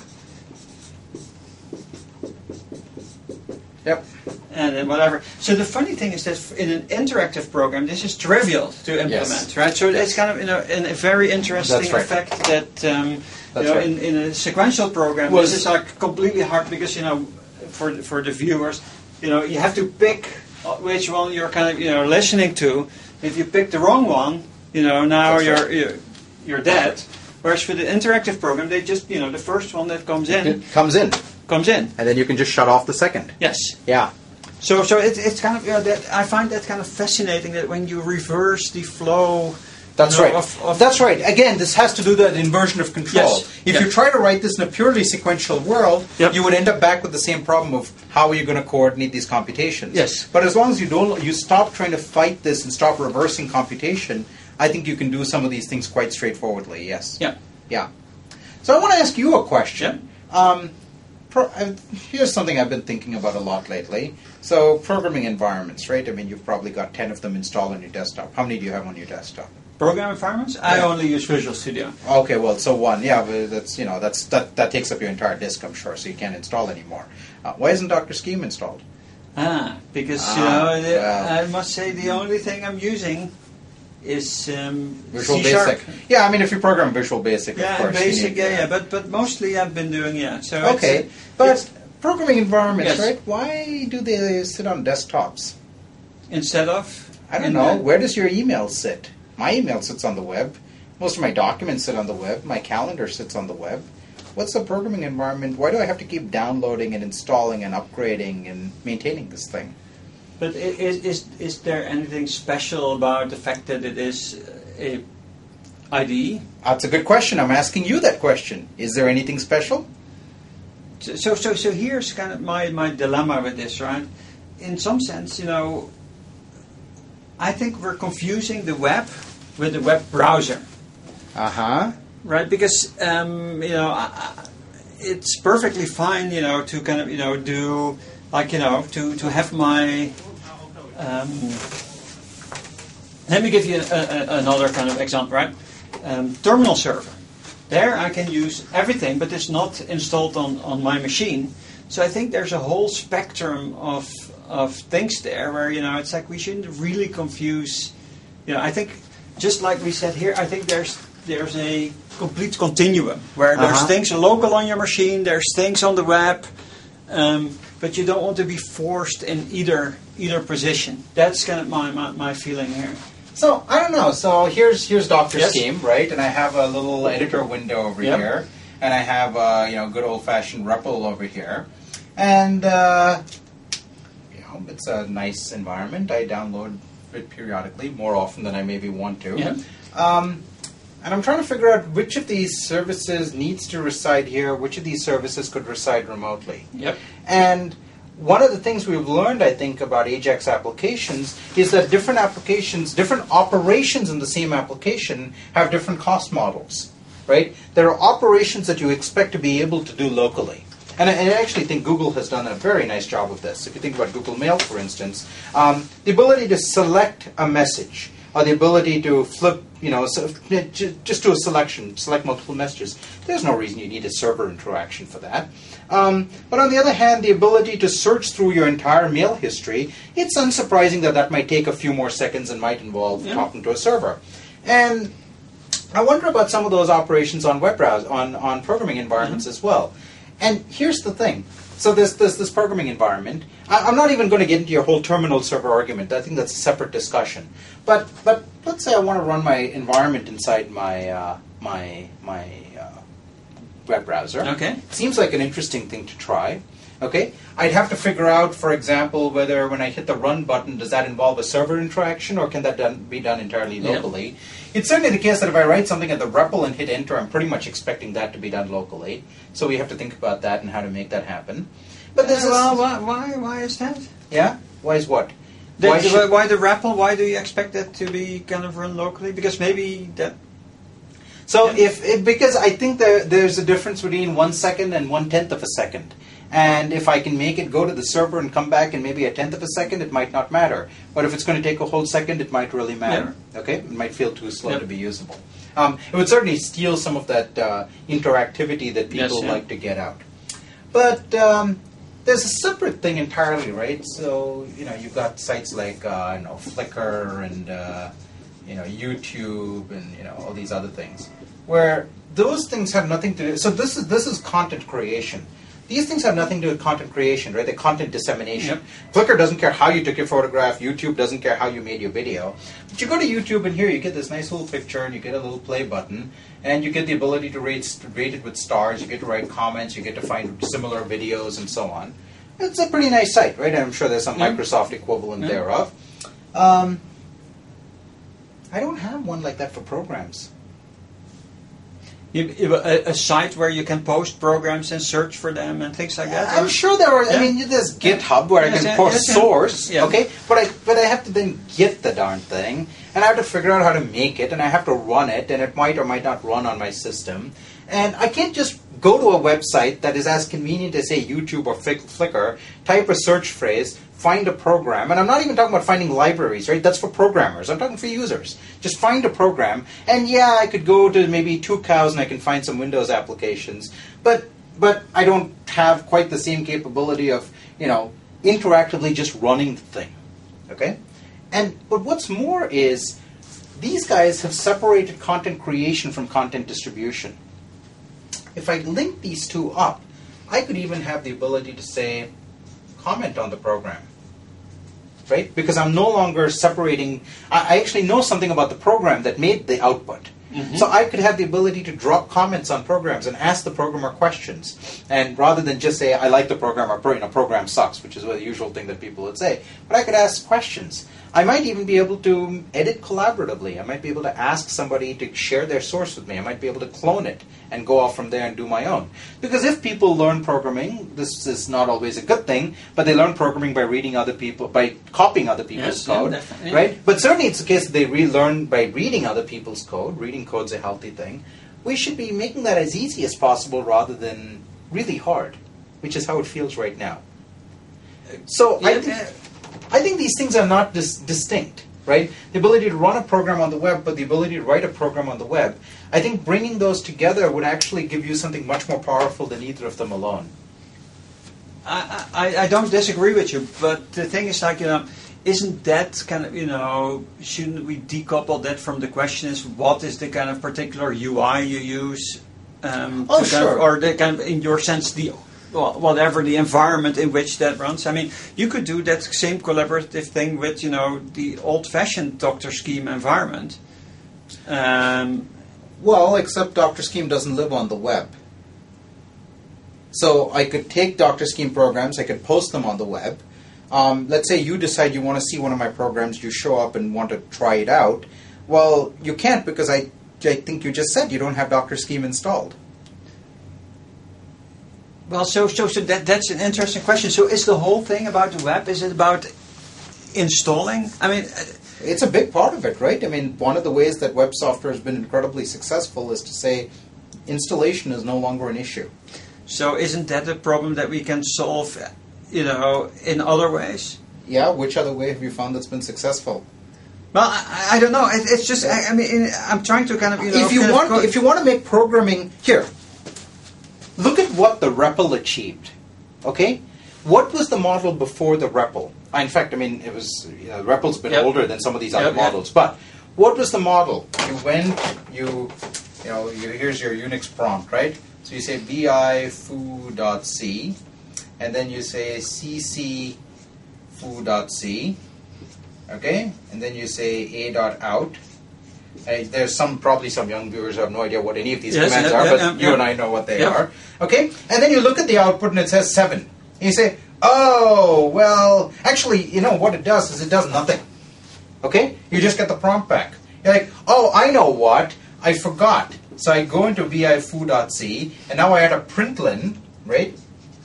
Yep. And then whatever. So the funny thing is that in an interactive program, this is trivial to implement, right? So it's kind of a very interesting effect that in a sequential program, this is like completely hard because for the viewers, you have to pick which one you're kind of listening to. If you pick the wrong one, now you're dead. Whereas for the interactive program, they just the first one that comes in comes in, and then you can just shut off the second. Yes. Yeah. So it's kind of that I find that kind of fascinating that when you reverse the flow. That's right. That's right. Again, this has to do with that inversion of control. Yes. If you try to write this in a purely sequential world, you would end up back with the same problem of how are you going to coordinate these computations. Yes. But as long as you stop trying to fight this and stop reversing computation, I think you can do some of these things quite straightforwardly. Yes. Yeah. Yeah. So I want to ask you a question. Yeah. Here's something I've been thinking about a lot lately. So programming environments, right? I mean, you've probably got 10 of them installed on your desktop. How many do you have on your desktop? Program environments? I only use Visual Studio. Okay, well, so one. Yeah, but that takes up your entire disk, I'm sure, so you can't install anymore. Why isn't Dr. Scheme installed? Because I must say the only thing I'm using is Visual C#. Basic. Yeah, I mean, if you program Visual Basic, of course. Basic, but mostly I've been doing So okay, but programming environments, yes. right? Why do they sit on desktops instead of? I don't know. Where does your email sit? My email sits on the web. Most of my documents sit on the web. My calendar sits on the web. What's the programming environment? Why do I have to keep downloading and installing and upgrading and maintaining this thing? But is there anything special about the fact that it is a IDE? That's a good question. I'm asking you that question. Is there anything special? So here's kind of my dilemma with this, right? In some sense, I think we're confusing the web with the web browser. Right, because it's perfectly fine, to kind of do like to have my. Let me give you another kind of example, right? Terminal server. There I can use everything, but it's not installed on my machine. So I think there's a whole spectrum of things there where it's like we shouldn't really confuse. I think just like we said here, I think there's a complete continuum where there's things local on your machine, there's things on the web, but you don't want to be forced in either position. That's kind of my feeling here. So I don't know. So here's Dr. Scheme, right? And I have a little editor window over here. and I have good old-fashioned REPL over here, and it's a nice environment. I download it periodically, more often than I maybe want to. Yeah. And I'm trying to figure out which of these services needs to reside here, which of these services could reside remotely. Yep. And one of the things we've learned, I think, about Ajax applications is that different applications, different operations in the same application have different cost models, right? There are operations that you expect to be able to do locally. And I actually think Google has done a very nice job of this. If you think about Google Mail, for instance, the ability to select a message, or the ability to flip, just do a selection, select multiple messages. There's no reason you need a server interaction for that. But on the other hand, the ability to search through your entire mail history, it's unsurprising that might take a few more seconds and might involve talking to a server. And I wonder about some of those operations on web browser, on programming environments as well. And here's the thing. So there's this programming environment. I'm not even going to get into your whole terminal server argument. I think that's a separate discussion. But let's say I want to run my environment inside my web browser. Okay. Seems like an interesting thing to try. Okay. I'd have to figure out, for example, whether when I hit the run button, does that involve a server interaction, or can that be done entirely locally? Yeah. It's certainly the case that if I write something at the REPL and hit enter, I'm pretty much expecting that to be done locally. So we have to think about that and how to make that happen. But this why is that? Yeah? Why is what? Why the REPL? Why do you expect that to be kind of run locally? Because maybe that... So because I think there's a difference between 1 second and 1/10 of a second. And if I can make it go to the server and come back in maybe 1/10 of a second, it might not matter. But if it's going to take a whole second, it might really matter. Yeah. Okay? It might feel too slow to be usable. It would certainly steal some of that interactivity that people like to get out. But there's a separate thing entirely, right? So, you've got sites like Flickr and YouTube and all these other things, where those things have nothing to do. So this is content creation. These things have nothing to do with content creation, right? They're content dissemination. Yep. Flickr doesn't care how you took your photograph. YouTube doesn't care how you made your video. But you go to YouTube, and here you get this nice little picture, and you get a little play button, and you get the ability to rate it with stars. You get to write comments. You get to find similar videos, and so on. It's a pretty nice site, right? I'm sure there's some Microsoft equivalent thereof. I don't have one like that for programs. A site where you can post programs and search for them and things like that? I'm sure there are. Yeah. I mean, there's GitHub where I can post source, okay? But I have to then get the darn thing, and I have to figure out how to make it, and I have to run it, and it might or might not run on my system. And I can't just go to a website that is as convenient as, say, YouTube or Flickr, type a search phrase, find a program, and I'm not even talking about finding libraries, right? That's for programmers. I'm talking for users. Just find a program, and I could go to maybe 2Cows and I can find some Windows applications, but I don't have quite the same capability of, interactively just running the thing, okay? But what's more is these guys have separated content creation from content distribution. If I link these two up, I could even have the ability to say, comment on the program, right? Because I'm no longer separating. I actually know something about the program that made the output. Mm-hmm. So I could have the ability to drop comments on programs and ask the programmer questions. And rather than just say, I like the program, or program sucks, which is the usual thing that people would say, but I could ask questions. I might even be able to edit collaboratively. I might be able to ask somebody to share their source with me. I might be able to clone it and go off from there and do my own. Because if people learn programming, this is not always a good thing, but they learn programming by by copying other people's code, right? But certainly it's the case that they relearn by reading other people's code. Reading code's a healthy thing. We should be making that as easy as possible rather than really hard, which is how it feels right now. So I think these things are not distinct, right? The ability to run a program on the web, but the ability to write a program on the web. I think bringing those together would actually give you something much more powerful than either of them alone. I don't disagree with you, but the thing is, isn't that kind of, shouldn't we decouple that from the question is what is the kind of particular UI you use? Or the kind of, in your sense, whatever the environment in which that runs. I mean, you could do that same collaborative thing with, the old-fashioned Dr. Scheme environment. Well, except Dr. Scheme doesn't live on the web. So I could take Dr. Scheme programs, I could post them on the web. Let's say you decide you want to see one of my programs, you show up and want to try it out. Well, you can't because I think you just said you don't have Dr. Scheme installed. Well, so that's an interesting question. So is the whole thing about the web, is it about installing? I mean, it's a big part of it, right? I mean, one of the ways that web software has been incredibly successful is to say installation is no longer an issue. So isn't that a problem that we can solve, in other ways? Yeah, which other way have you found that's been successful? Well, I don't know. It's just, I mean, I'm trying to kind of, If you want to make programming, here, look at what the REPL achieved, okay? What was the model before the REPL? In fact, I mean, it was, REPL's been older than some of these other models, but what was the model? You went, here's your Unix prompt, right? So you say bi foo.c, and then you say cc foo.c, okay? And then you say a.out. There's probably some young viewers who have no idea what any of these commands are, but you and I know what they are. Okay? And then you look at the output and it says 7. And you say, oh, well, actually, what it does is it does nothing. Okay? You just get the prompt back. You're like, oh, I know what. I forgot. So I go into vi-foo.c, and now I add a println, right?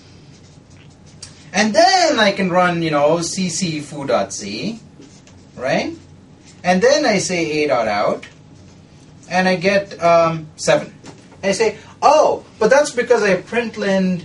And then I can run, cc foo.c, right? And then I say a.out, and I get 7. And I say, oh, but that's because I printlned,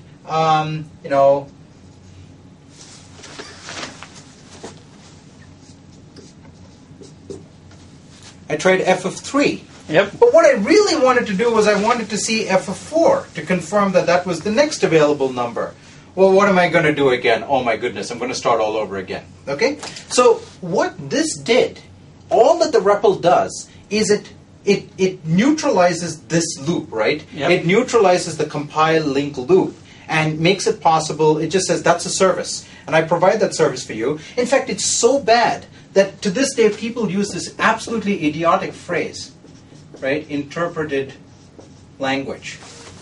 I tried f of 3. Yep. But what I really wanted to do was I wanted to see f of 4 to confirm that that was the next available number. Well, what am I going to do again? Oh my goodness, I'm going to start all over again. Okay? So what this did, all that the REPL does is it neutralizes this loop, right? Yep. It neutralizes the compile link loop and makes it possible. It just says that's a service, and I provide that service for you. In fact, it's so bad that to this day people use this absolutely idiotic phrase, right? Interpreted language.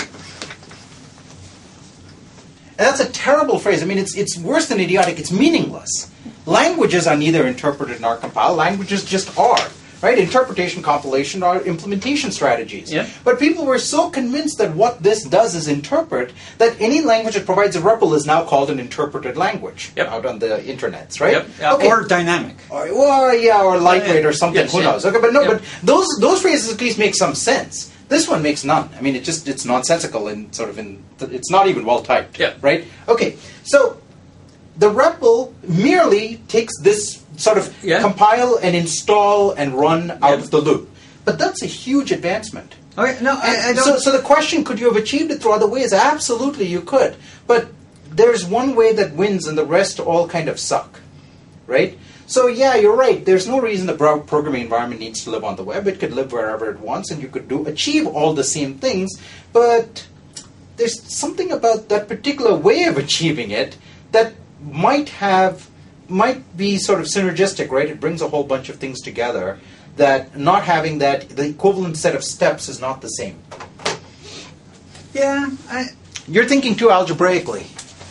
And that's a terrible phrase. I mean, it's worse than idiotic. It's meaningless. Languages are neither interpreted nor compiled. Languages just are. Right? Interpretation, compilation are implementation strategies. Yeah. But people were so convinced that what this does is interpret that any language that provides a REPL is now called an interpreted language out on the internets, right? Yep. Okay. Or dynamic. Or lightweight or something. Yes, who yeah. knows? Okay, but no, but those phrases at least make some sense. This one makes none. I mean, it's nonsensical and it's not even well typed. Yeah. Right? Okay. So the REPL merely takes this sort of compile and install and run out of the loop. But that's a huge advancement. Okay, no, I don't. So the question, could you have achieved it through other ways? Absolutely, you could. But there's one way that wins, and the rest all kind of suck, right? So yeah, you're right. There's no reason the programming environment needs to live on the web. It could live wherever it wants, and you could achieve all the same things. But there's something about that particular way of achieving it that might be sort of synergistic, right? It brings a whole bunch of things together that not having that, the equivalent set of steps is not the same. Yeah, You're thinking too algebraically.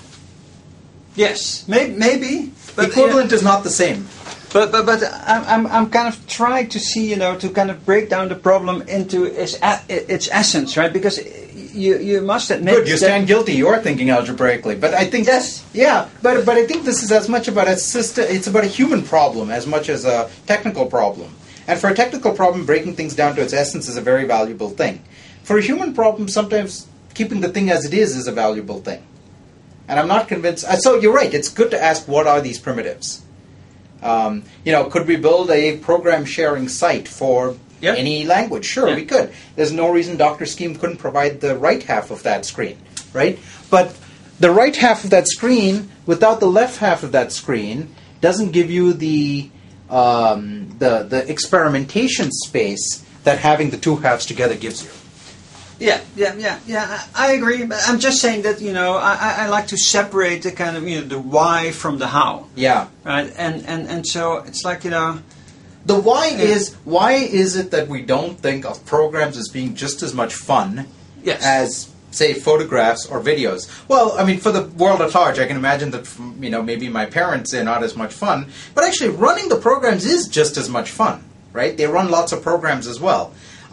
Yes, maybe. But equivalent is not the same. But I'm kind of trying to see, to kind of break down the problem into its essence, right? Because you must admit. Good, you stand guilty. You are thinking algebraically, but I think but I think this is as much about a system. It's about a human problem as much as a technical problem. And for a technical problem, breaking things down to its essence is a very valuable thing. For a human problem, sometimes keeping the thing as it is a valuable thing. And I'm not convinced. So you're right. It's good to ask, what are these primitives? Could we build a program sharing site for any language? Sure, we could. There's no reason Dr. Scheme couldn't provide the right half of that screen, right? But the right half of that screen, without the left half of that screen, doesn't give you the experimentation space that having the two halves together gives you. Yeah. I agree. But I'm just saying that I like to separate the kind of the why from the how. Yeah. Right. And so it's like the why is it that we don't think of programs as being just as much fun as say, photographs or videos. Well, I mean, for the world at large, I can imagine that, maybe my parents, they're not as much fun. But actually, running the programs is just as much fun, right? They run lots of programs as well.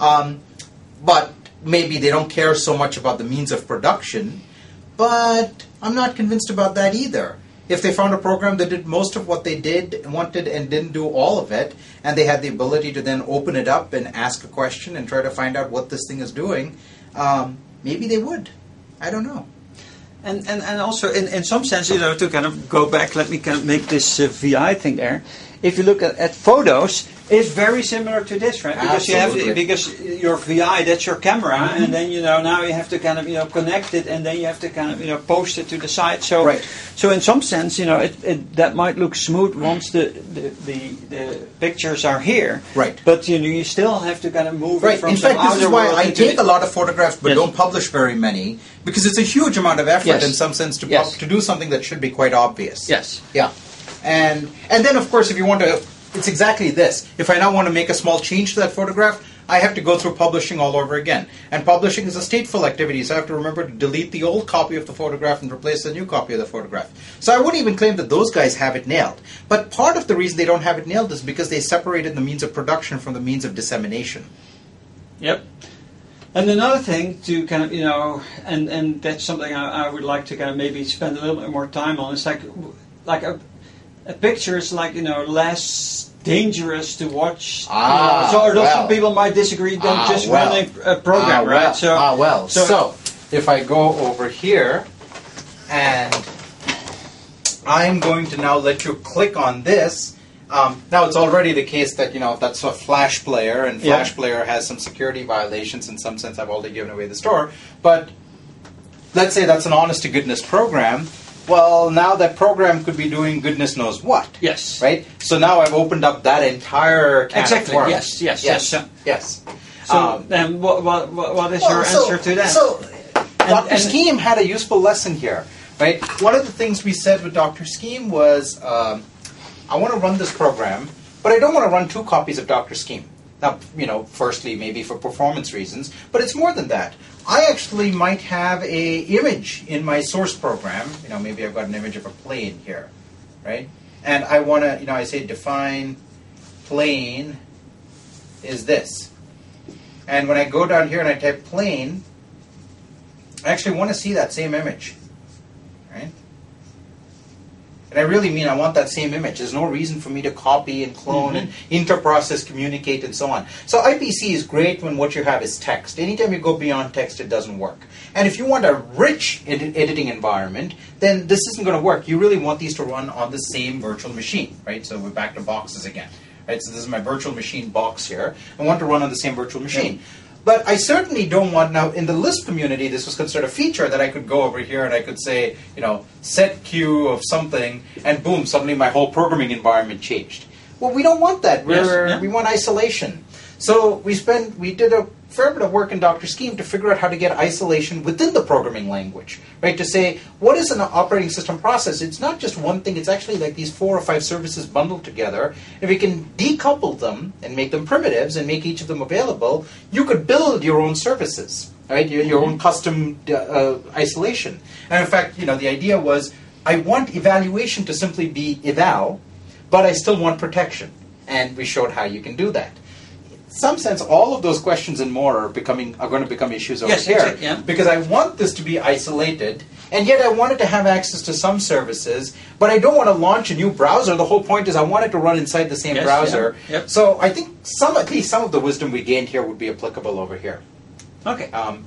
But maybe they don't care so much about the means of production. But I'm not convinced about that either. If they found a program that did most of what they wanted and didn't do all of it, and they had the ability to then open it up and ask a question and try to find out what this thing is doing, maybe they would. I don't know. And also, in some sense, to kind of go back, let me kind of make this VI thing there. If you look at photos, it's very similar to this, right? Because because your VI, that's your camera, and then now you have to kind of connect it, and then you have to kind of post it to the site. So so in some sense, that might look smooth once the pictures are here, right? But you still have to kind of move it from. In fact, this is why I take a lot of photographs, but don't publish very many, because it's a huge amount of effort in some sense to do something that should be quite obvious. Yes. Yeah. And then, of course, if you want to, it's exactly this. If I now want to make a small change to that photograph, I have to go through publishing all over again. And publishing is a stateful activity, so I have to remember to delete the old copy of the photograph and replace the new copy of the photograph. So I wouldn't even claim that those guys have it nailed. But part of the reason they don't have it nailed is because they separated the means of production from the means of dissemination. Yep. And another thing to kind of, and that's something I would like to kind of maybe spend a little bit more time on. It's like a picture is less dangerous to watch. Some people might disagree. Don't just run a program, right? So if I go over here, and I'm going to now let you click on this. Now it's already the case that that's a Flash Player, and Flash Player has some security violations. In some sense, I've already given away the store. But let's say that's an honest-to-goodness program. Well, now that program could be doing goodness knows what. Yes. Right? So now I've opened up that entire can of worms. Yes. So then what is your answer to that? So Dr. Scheme had a useful lesson here. Right? One of the things we said with Dr. Scheme was, I want to run this program, but I don't want to run 2 copies of Dr. Scheme. Now, firstly, maybe for performance reasons, but it's more than that. I actually might have a image in my source program. Maybe I've got an image of a plane here, right? And I want to, I say define plane is this. And when I go down here and I type plane, I actually want to see that same image, right? And I really mean I want that same image. There's no reason for me to copy and clone and inter-process communicate and so on. So IPC is great when what you have is text. Anytime you go beyond text, it doesn't work. And if you want a rich editing environment, then this isn't going to work. You really want these to run on the same virtual machine, right? So we're back to boxes again. Right? So this is my virtual machine box here. I want to run on the same virtual machine. But I certainly don't want, now in the Lisp community, this was considered a feature that I could go over here and I could say, set queue of something, and boom, suddenly my whole programming environment changed. Well, we don't want that. We want isolation. So we did a fair bit of work in Dr. Scheme to figure out how to get isolation within the programming language, right? To say, what is an operating system process? It's not just one thing. It's actually like these 4 or 5 services bundled together. If we can decouple them and make them primitives and make each of them available, you could build your own services, right? Your own custom isolation. And in fact, the idea was, I want evaluation to simply be eval, but I still want protection. And we showed how you can do that. In some sense, all of those questions and more are going to become issues over here. Because I want this to be isolated, and yet I want it to have access to some services, but I don't want to launch a new browser. The whole point is I want it to run inside the same browser. So I think at least some of the wisdom we gained here would be applicable over here. Okay. And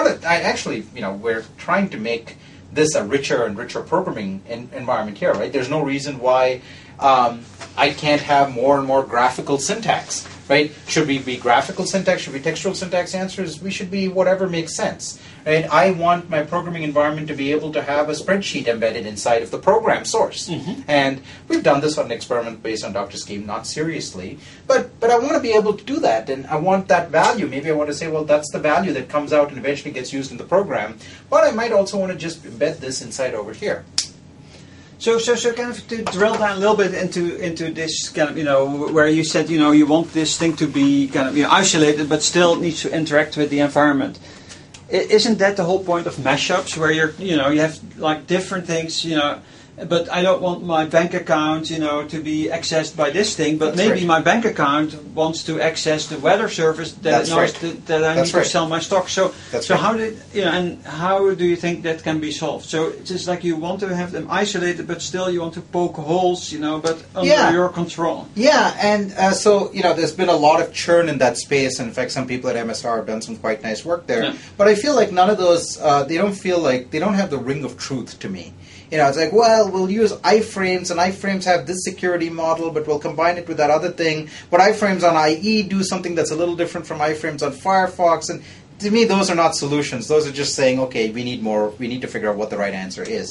we're trying to make this a richer and richer programming environment here, right? There's no reason why I can't have more and more graphical syntax, right? Should we be graphical syntax? Should we be textual syntax answers? We should be whatever makes sense, right? I want my programming environment to be able to have a spreadsheet embedded inside of the program source. And we've done this on an experiment based on Dr. Scheme, not seriously, but I want to be able to do that, and I want that value. Maybe I want to say, well, that's the value that comes out and eventually gets used in the program, but I might also want to just embed this inside over here. So kind of to drill down a little bit into this kind of, where you said, you want this thing to be kind of, isolated, but still needs to interact with the environment. isn't that the whole point of mashups, where you have like different things, but I don't want my bank account, to be accessed by this thing, but maybe my bank account wants to access the weather service that knows that I need to sell my stock. So how do you think that can be solved? So it's just like you want to have them isolated, but still you want to poke holes, but under your control. Yeah, and so there's been a lot of churn in that space. And in fact, some people at MSR have done some quite nice work there. Yeah. But I feel like none of those, they don't have the ring of truth to me. It's like, well, we'll use iframes, and iframes have this security model, but we'll combine it with that other thing. But iframes on IE do something that's a little different from iframes on Firefox. And to me, those are not solutions. Those are just saying, okay, we need more. We need to figure out what the right answer is.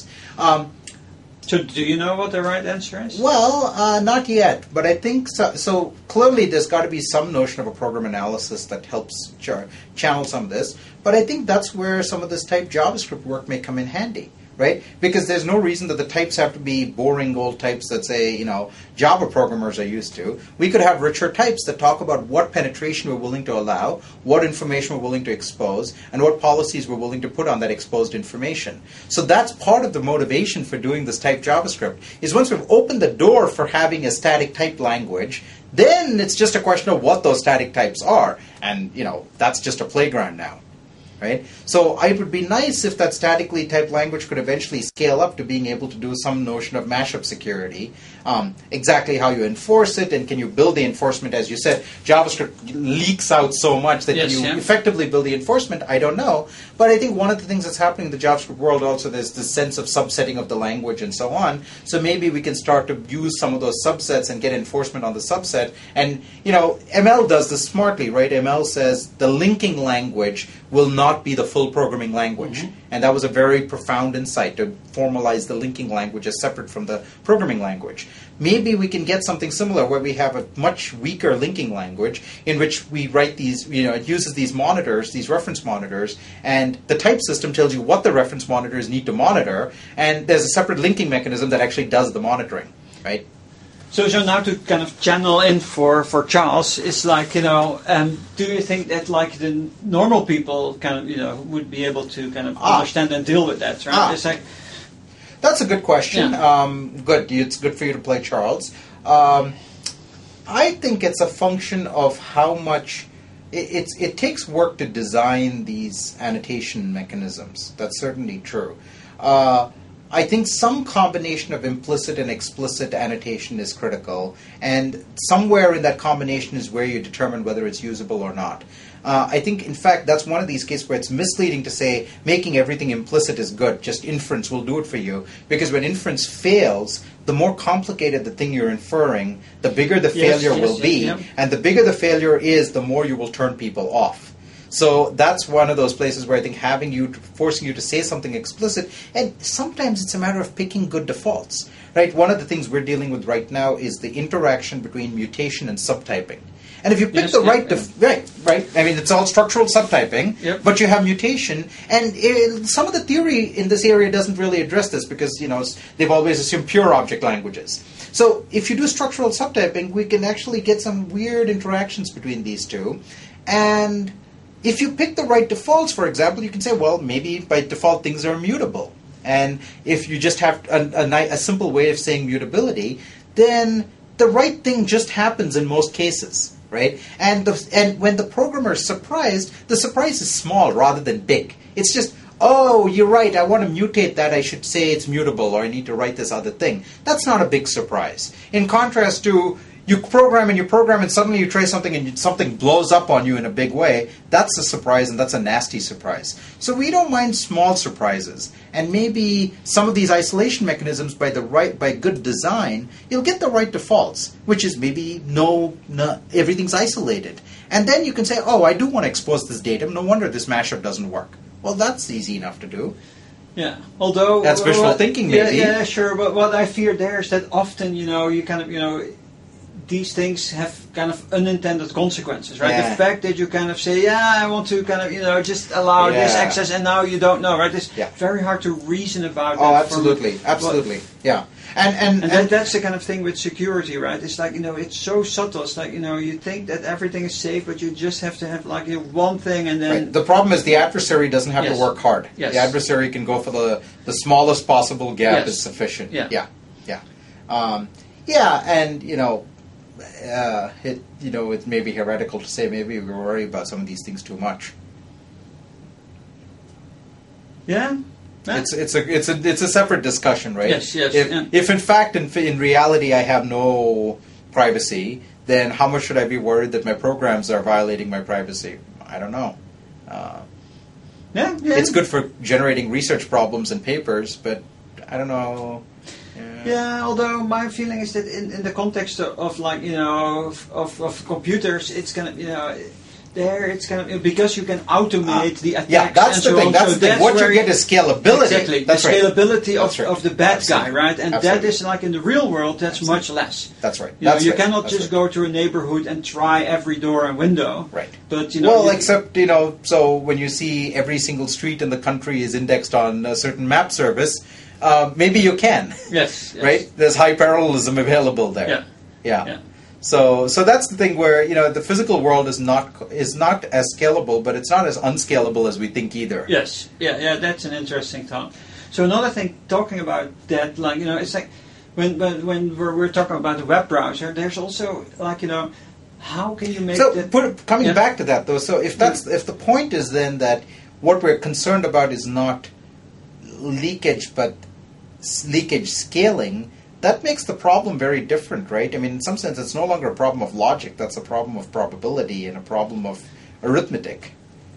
So do you know what the right answer is? Well, not yet. But I think so clearly there's got to be some notion of a program analysis that helps channel some of this. But I think that's where some of this type JavaScript work may come in handy. Right? Because there's no reason that the types have to be boring old types that say, Java programmers are used to. We could have richer types that talk about what penetration we're willing to allow, what information we're willing to expose, and what policies we're willing to put on that exposed information. So that's part of the motivation for doing this type JavaScript, is once we've opened the door for having a static type language, then it's just a question of what those static types are. And, that's just a playground now. Right? So it would be nice if that statically typed language could eventually scale up to being able to do some notion of mashup security. Exactly how you enforce it, and can you build the enforcement, as you said. JavaScript leaks out so much that effectively build the enforcement, I don't know. But I think one of the things that's happening in the JavaScript world also, there's this sense of subsetting of the language and so on. So maybe we can start to use some of those subsets and get enforcement on the subset. And, ML does this smartly, right? ML says the linking language will not be the full programming language. Mm-hmm. And that was a very profound insight, to formalize the linking language as separate from the programming language. Maybe we can get something similar where we have a much weaker linking language in which we write these, it uses these monitors, these reference monitors, and the type system tells you what the reference monitors need to monitor, and there's a separate linking mechanism that actually does the monitoring, right? So now to kind of channel in for Charles, it's like, do you think that like the normal people kind of, would be able to kind of understand and deal with that, right? It's like, that's a good question. Yeah. Good. It's good for you to play Charles. I think it's a function of how much it takes work to design these annotation mechanisms. That's certainly true. I think some combination of implicit and explicit annotation is critical, and somewhere in that combination is where you determine whether it's usable or not. I think, in fact, that's one of these cases where it's misleading to say making everything implicit is good, just inference will do it for you, because when inference fails, the more complicated the thing you're inferring, the bigger the failure will be, and the bigger the failure is, the more you will turn people off. So that's one of those places where I think forcing you to say something explicit, and sometimes it's a matter of picking good defaults, right? One of the things we're dealing with right now is the interaction between mutation and subtyping. And if you pick the right, right. I mean, it's all structural subtyping, but you have mutation, and some of the theory in this area doesn't really address this because they've always assumed pure object languages. So if you do structural subtyping, we can actually get some weird interactions between these two, and if you pick the right defaults, for example, you can say, well, maybe by default things are immutable. And if you just have a simple way of saying mutability, then the right thing just happens in most cases, right? And when the programmer is surprised, the surprise is small rather than big. It's just, oh, you're right, I want to mutate that, I should say it's mutable, or I need to write this other thing. That's not a big surprise. In contrast to, you program and suddenly you try something and something blows up on you in a big way, that's a surprise, and that's a nasty surprise. So we don't mind small surprises. And maybe some of these isolation mechanisms, by good design, you'll get the right defaults, which is maybe everything's isolated. And then you can say, oh, I do want to expose this data, no wonder this mashup doesn't work. Well, that's easy enough to do. Yeah, although that's wishful thinking, maybe. Yeah, sure. But what I fear there is that often, you kind of, these things have kind of unintended consequences, right? Yeah. The fact that you kind of say, I want to kind of, just allow this access, and now you don't know, right? It's very hard to reason about. Oh, absolutely. Yeah. And that's the kind of thing with security, right? It's like, it's so subtle. It's like, you think that everything is safe, but you just have to have like one thing and then... Right. The problem is the adversary doesn't have to work hard. Yes. The adversary can go for the smallest possible gap is sufficient. Yeah. And, it may be heretical to say maybe we worry about some of these things too much. Yeah. It's a separate discussion, right? Yes. If in fact in reality I have no privacy, then how much should I be worried that my programs are violating my privacy? I don't know. It's good for generating research problems and papers, but I don't know. Yeah, although my feeling is that in the context of like of computers, it's gonna it's kind of because you can automate the attacks. Yeah, that's the thing. That's the thing. What you get is scalability. Exactly, that's the scalability right. of the bad guy, right? And Absolutely. that is like in the real world, that's much less. That's right. You cannot just go to a neighborhood and try every door and window. Right. But except so when you see every single street in the country is indexed on a certain map service, maybe you can. Yes. Right. There's high parallelism available there. Yeah. So that's the thing where the physical world is not as scalable, but it's not as unscalable as we think either. Yes, yeah, that's an interesting thought. So another thing, talking about that, like it's like when we're talking about the web browser, there's also like how can you make coming back to that though? So if the point is then that what we're concerned about is not leakage, but leakage scaling. That makes the problem very different, right? I mean, in some sense, it's no longer a problem of logic. That's a problem of probability and a problem of arithmetic.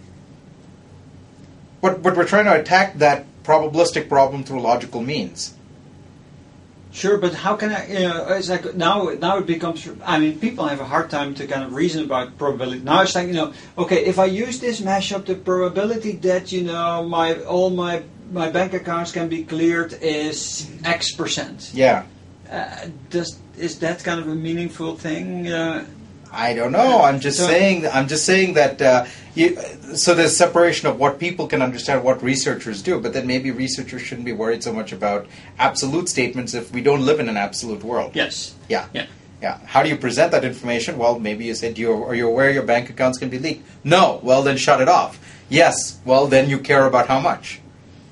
But we're trying to attack that probabilistic problem through logical means. Sure, but how can I? It's like now it becomes. I mean, people have a hard time to kind of reason about probability. Now it's like okay, if I use this mashup, the probability that all my bank accounts can be cleared is X percent. Yeah. Is that kind of a meaningful thing? I don't know. I'm just saying that. So there's separation of what people can understand, what researchers do, but then maybe researchers shouldn't be worried so much about absolute statements if we don't live in an absolute world. Yes. Yeah. How do you present that information? Well, maybe you said, are you aware your bank accounts can be leaked? No. Well, then shut it off. Yes. Well, then you care about how much.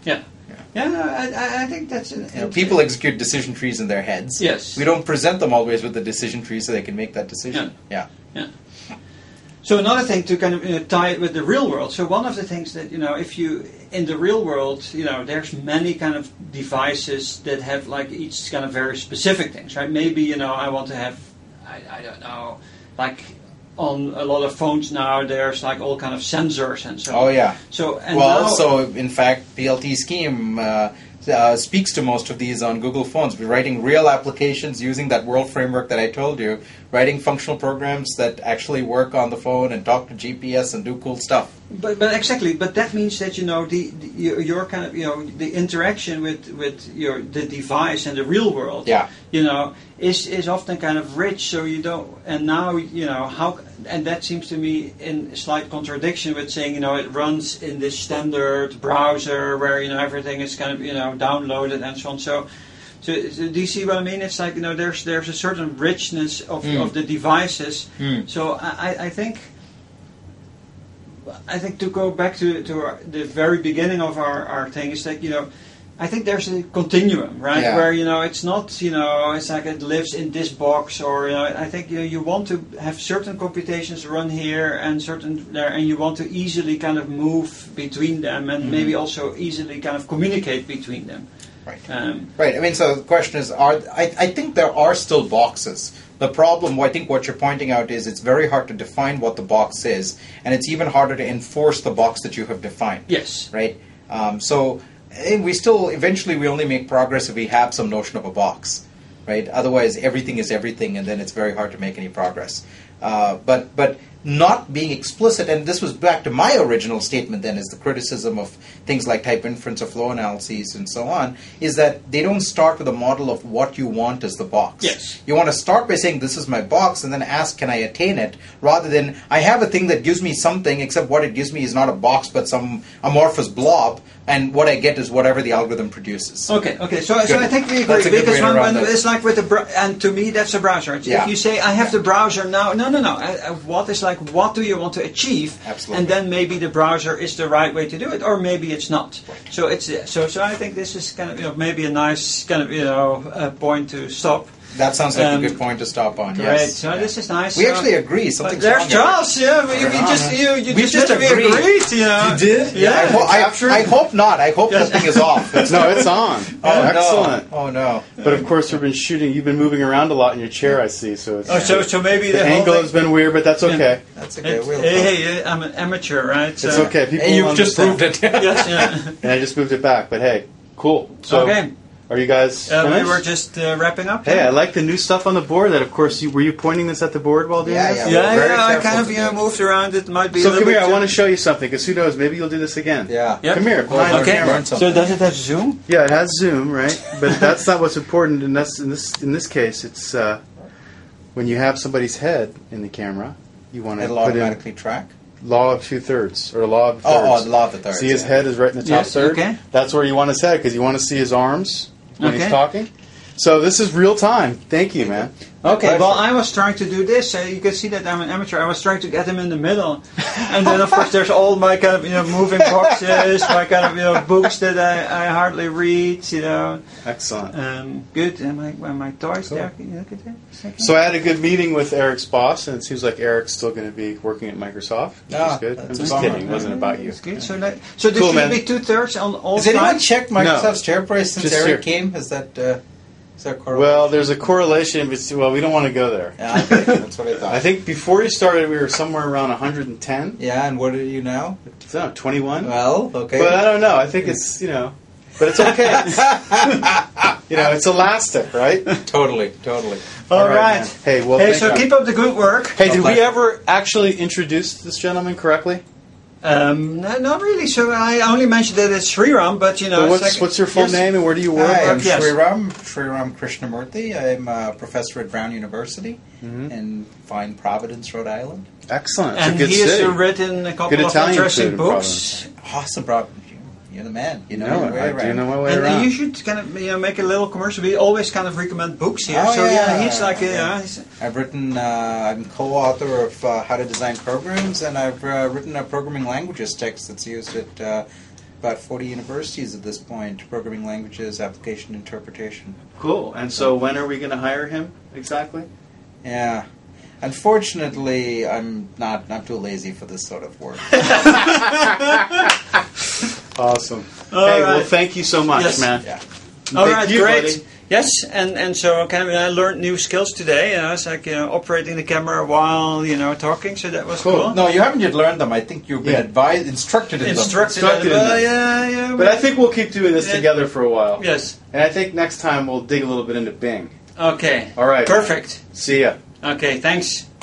I think that's people execute decision trees in their heads. Yes. We don't present them always with the decision tree so they can make that decision. Yeah. So another thing to kind of tie it with the real world. So one of the things that if you in the real world, there's many kind of devices that have like each kind of very specific things, right? Maybe I want to have I don't know, like. On a lot of phones now, there's like all kind of sensors and so on. Oh yeah. So in fact, PLT Scheme speaks to most of these on Google phones. We're writing real applications using that world framework that I told you. Writing functional programs that actually work on the phone and talk to GPS and do cool stuff. But exactly. But that means that your kind of the interaction with the device and the real world. Yeah. Is often kind of rich. So you don't. And now how. And that seems to me in slight contradiction with saying it runs in this standard browser where everything is kind of downloaded and so on. So do you see what I mean? It's like there's a certain richness of the devices. So I think to go back to the very beginning of our thing is that I think there's a continuum, right? Yeah. Where it's not it's like it lives in this box, or I think you want to have certain computations run here and certain there, and you want to easily kind of move between them, and maybe also easily kind of communicate between them. Right. Right. I mean, so the question is, I think there are still boxes. The problem, I think what you're pointing out is it's very hard to define what the box is, and it's even harder to enforce the box that you have defined. Yes. Right? Eventually we only make progress if we have some notion of a box, right? Otherwise, everything is everything, and then it's very hard to make any progress. But not being explicit, and this was back to my original statement then, is the criticism of things like type inference or flow analyses and so on, is that they don't start with a model of what you want as the box. Yes. You want to start by saying, this is my box, and then ask, can I attain it, rather than, I have a thing that gives me something, except what it gives me is not a box, but some amorphous blob, and what I get is whatever the algorithm produces. Okay. So I think we agree, That's a good because way to when run it's like with the and to me that's a browser. Yeah. If you say I have the browser now, no. What is like? What do you want to achieve? Absolutely. And then maybe the browser is the right way to do it, or maybe it's not. So it's so I think this is kind of maybe a nice kind of point to stop. That sounds like a good point to stop on. Great. Yes. So this is nice. We actually agree. Something there's Charles. Yeah, we just agreed. You know. You did? Yeah. I hope not. I hope this thing is off. No, it's on. Excellent. Oh no! But of course, we've been shooting. You've been moving around a lot in your chair, I see. So it's so maybe the angle has been weird, but that's okay. That's okay. Hey, I'm an amateur, right? So. It's okay. People you've just proved it. Yes, yeah. And I just moved it back. But hey, cool. So, okay. Are you guys we finished? were just wrapping up. Hey, I like the new stuff on the board. That, of course, were you pointing this at the board while doing this? Yeah. I kind of moved around. It might be. So come here. I want to show you something because who knows? Maybe you'll do this again. Yeah. Yep. Come here. Behind the camera. So does it have Zoom? Yeah, it has Zoom, right? But that's not what's important. And that's in this case, it's when you have somebody's head in the camera, you want to It'll put automatically track. Law of 2/3 or law of thirds. Oh, the law of the thirds. See his head is right in the top third. Okay. That's where you want his head because you want to see his arms when he's Okay. talking. So this is real time. Thank you, man. Okay, well, I was trying to do this. You can see that I'm an amateur. I was trying to get him in the middle, and then of course there's all my kind of moving boxes, my kind of books that I hardly read. Excellent. Good. And my toys there. Can you look at that? So I had a good meeting with Eric's boss, and it seems like Eric's still going to be working at Microsoft, which is good. I'm just kidding. It wasn't about you. That's good. So this should be 2/3 on all. Has anyone sides? checked Microsoft's share price since Just Eric here. came? Is that correlation? Well, there's a correlation. Well, we don't want to go there. Yeah, okay. That's what I thought. I think before you started, we were somewhere around 110. Yeah, and what are you now? No, 21. Well, okay. But I don't know. I think it's, but it's okay. It's elastic, right? Totally. All right. Man. Hey, well, so keep up the good work. Hey, did we ever actually introduce this gentleman correctly? No, not really. So I only mentioned that it's Sriram, but Well, what's your full name and where do you work? Hi, I'm Yes. Sriram Krishnamurthy. I'm a professor at Brown University in fine Providence, Rhode Island. Excellent. It's And a good he city. has written a couple Good of Italian interesting food in books. Awesome, Providence. You're the man. You know your way I around. do know my way And around. you should kind of make a little commercial. We always kind of recommend books here. Oh, so yeah. he's like he's, I've written, I'm co-author of How to Design Programs, and I've written a programming languages text that's used at about 40 universities at this point. Programming languages, application interpretation. Cool. And so when are we going to hire him exactly? Yeah. Unfortunately, I'm too lazy for this sort of work. Awesome. All Hey, right. well, thank you so much, Yes. man. Yeah. all Thank right, you, great. buddy. Yes, and so kind of I learned new skills today. It's like operating the camera while talking. So that was cool. No, you haven't yet learned them. I think you've been instructed in them. Instructed in them. yeah. But I think we'll keep doing this Yeah. together for a while. Yes. And I think next time we'll dig a little bit into Bing. Okay. All right. Perfect. See ya. Okay. Thanks.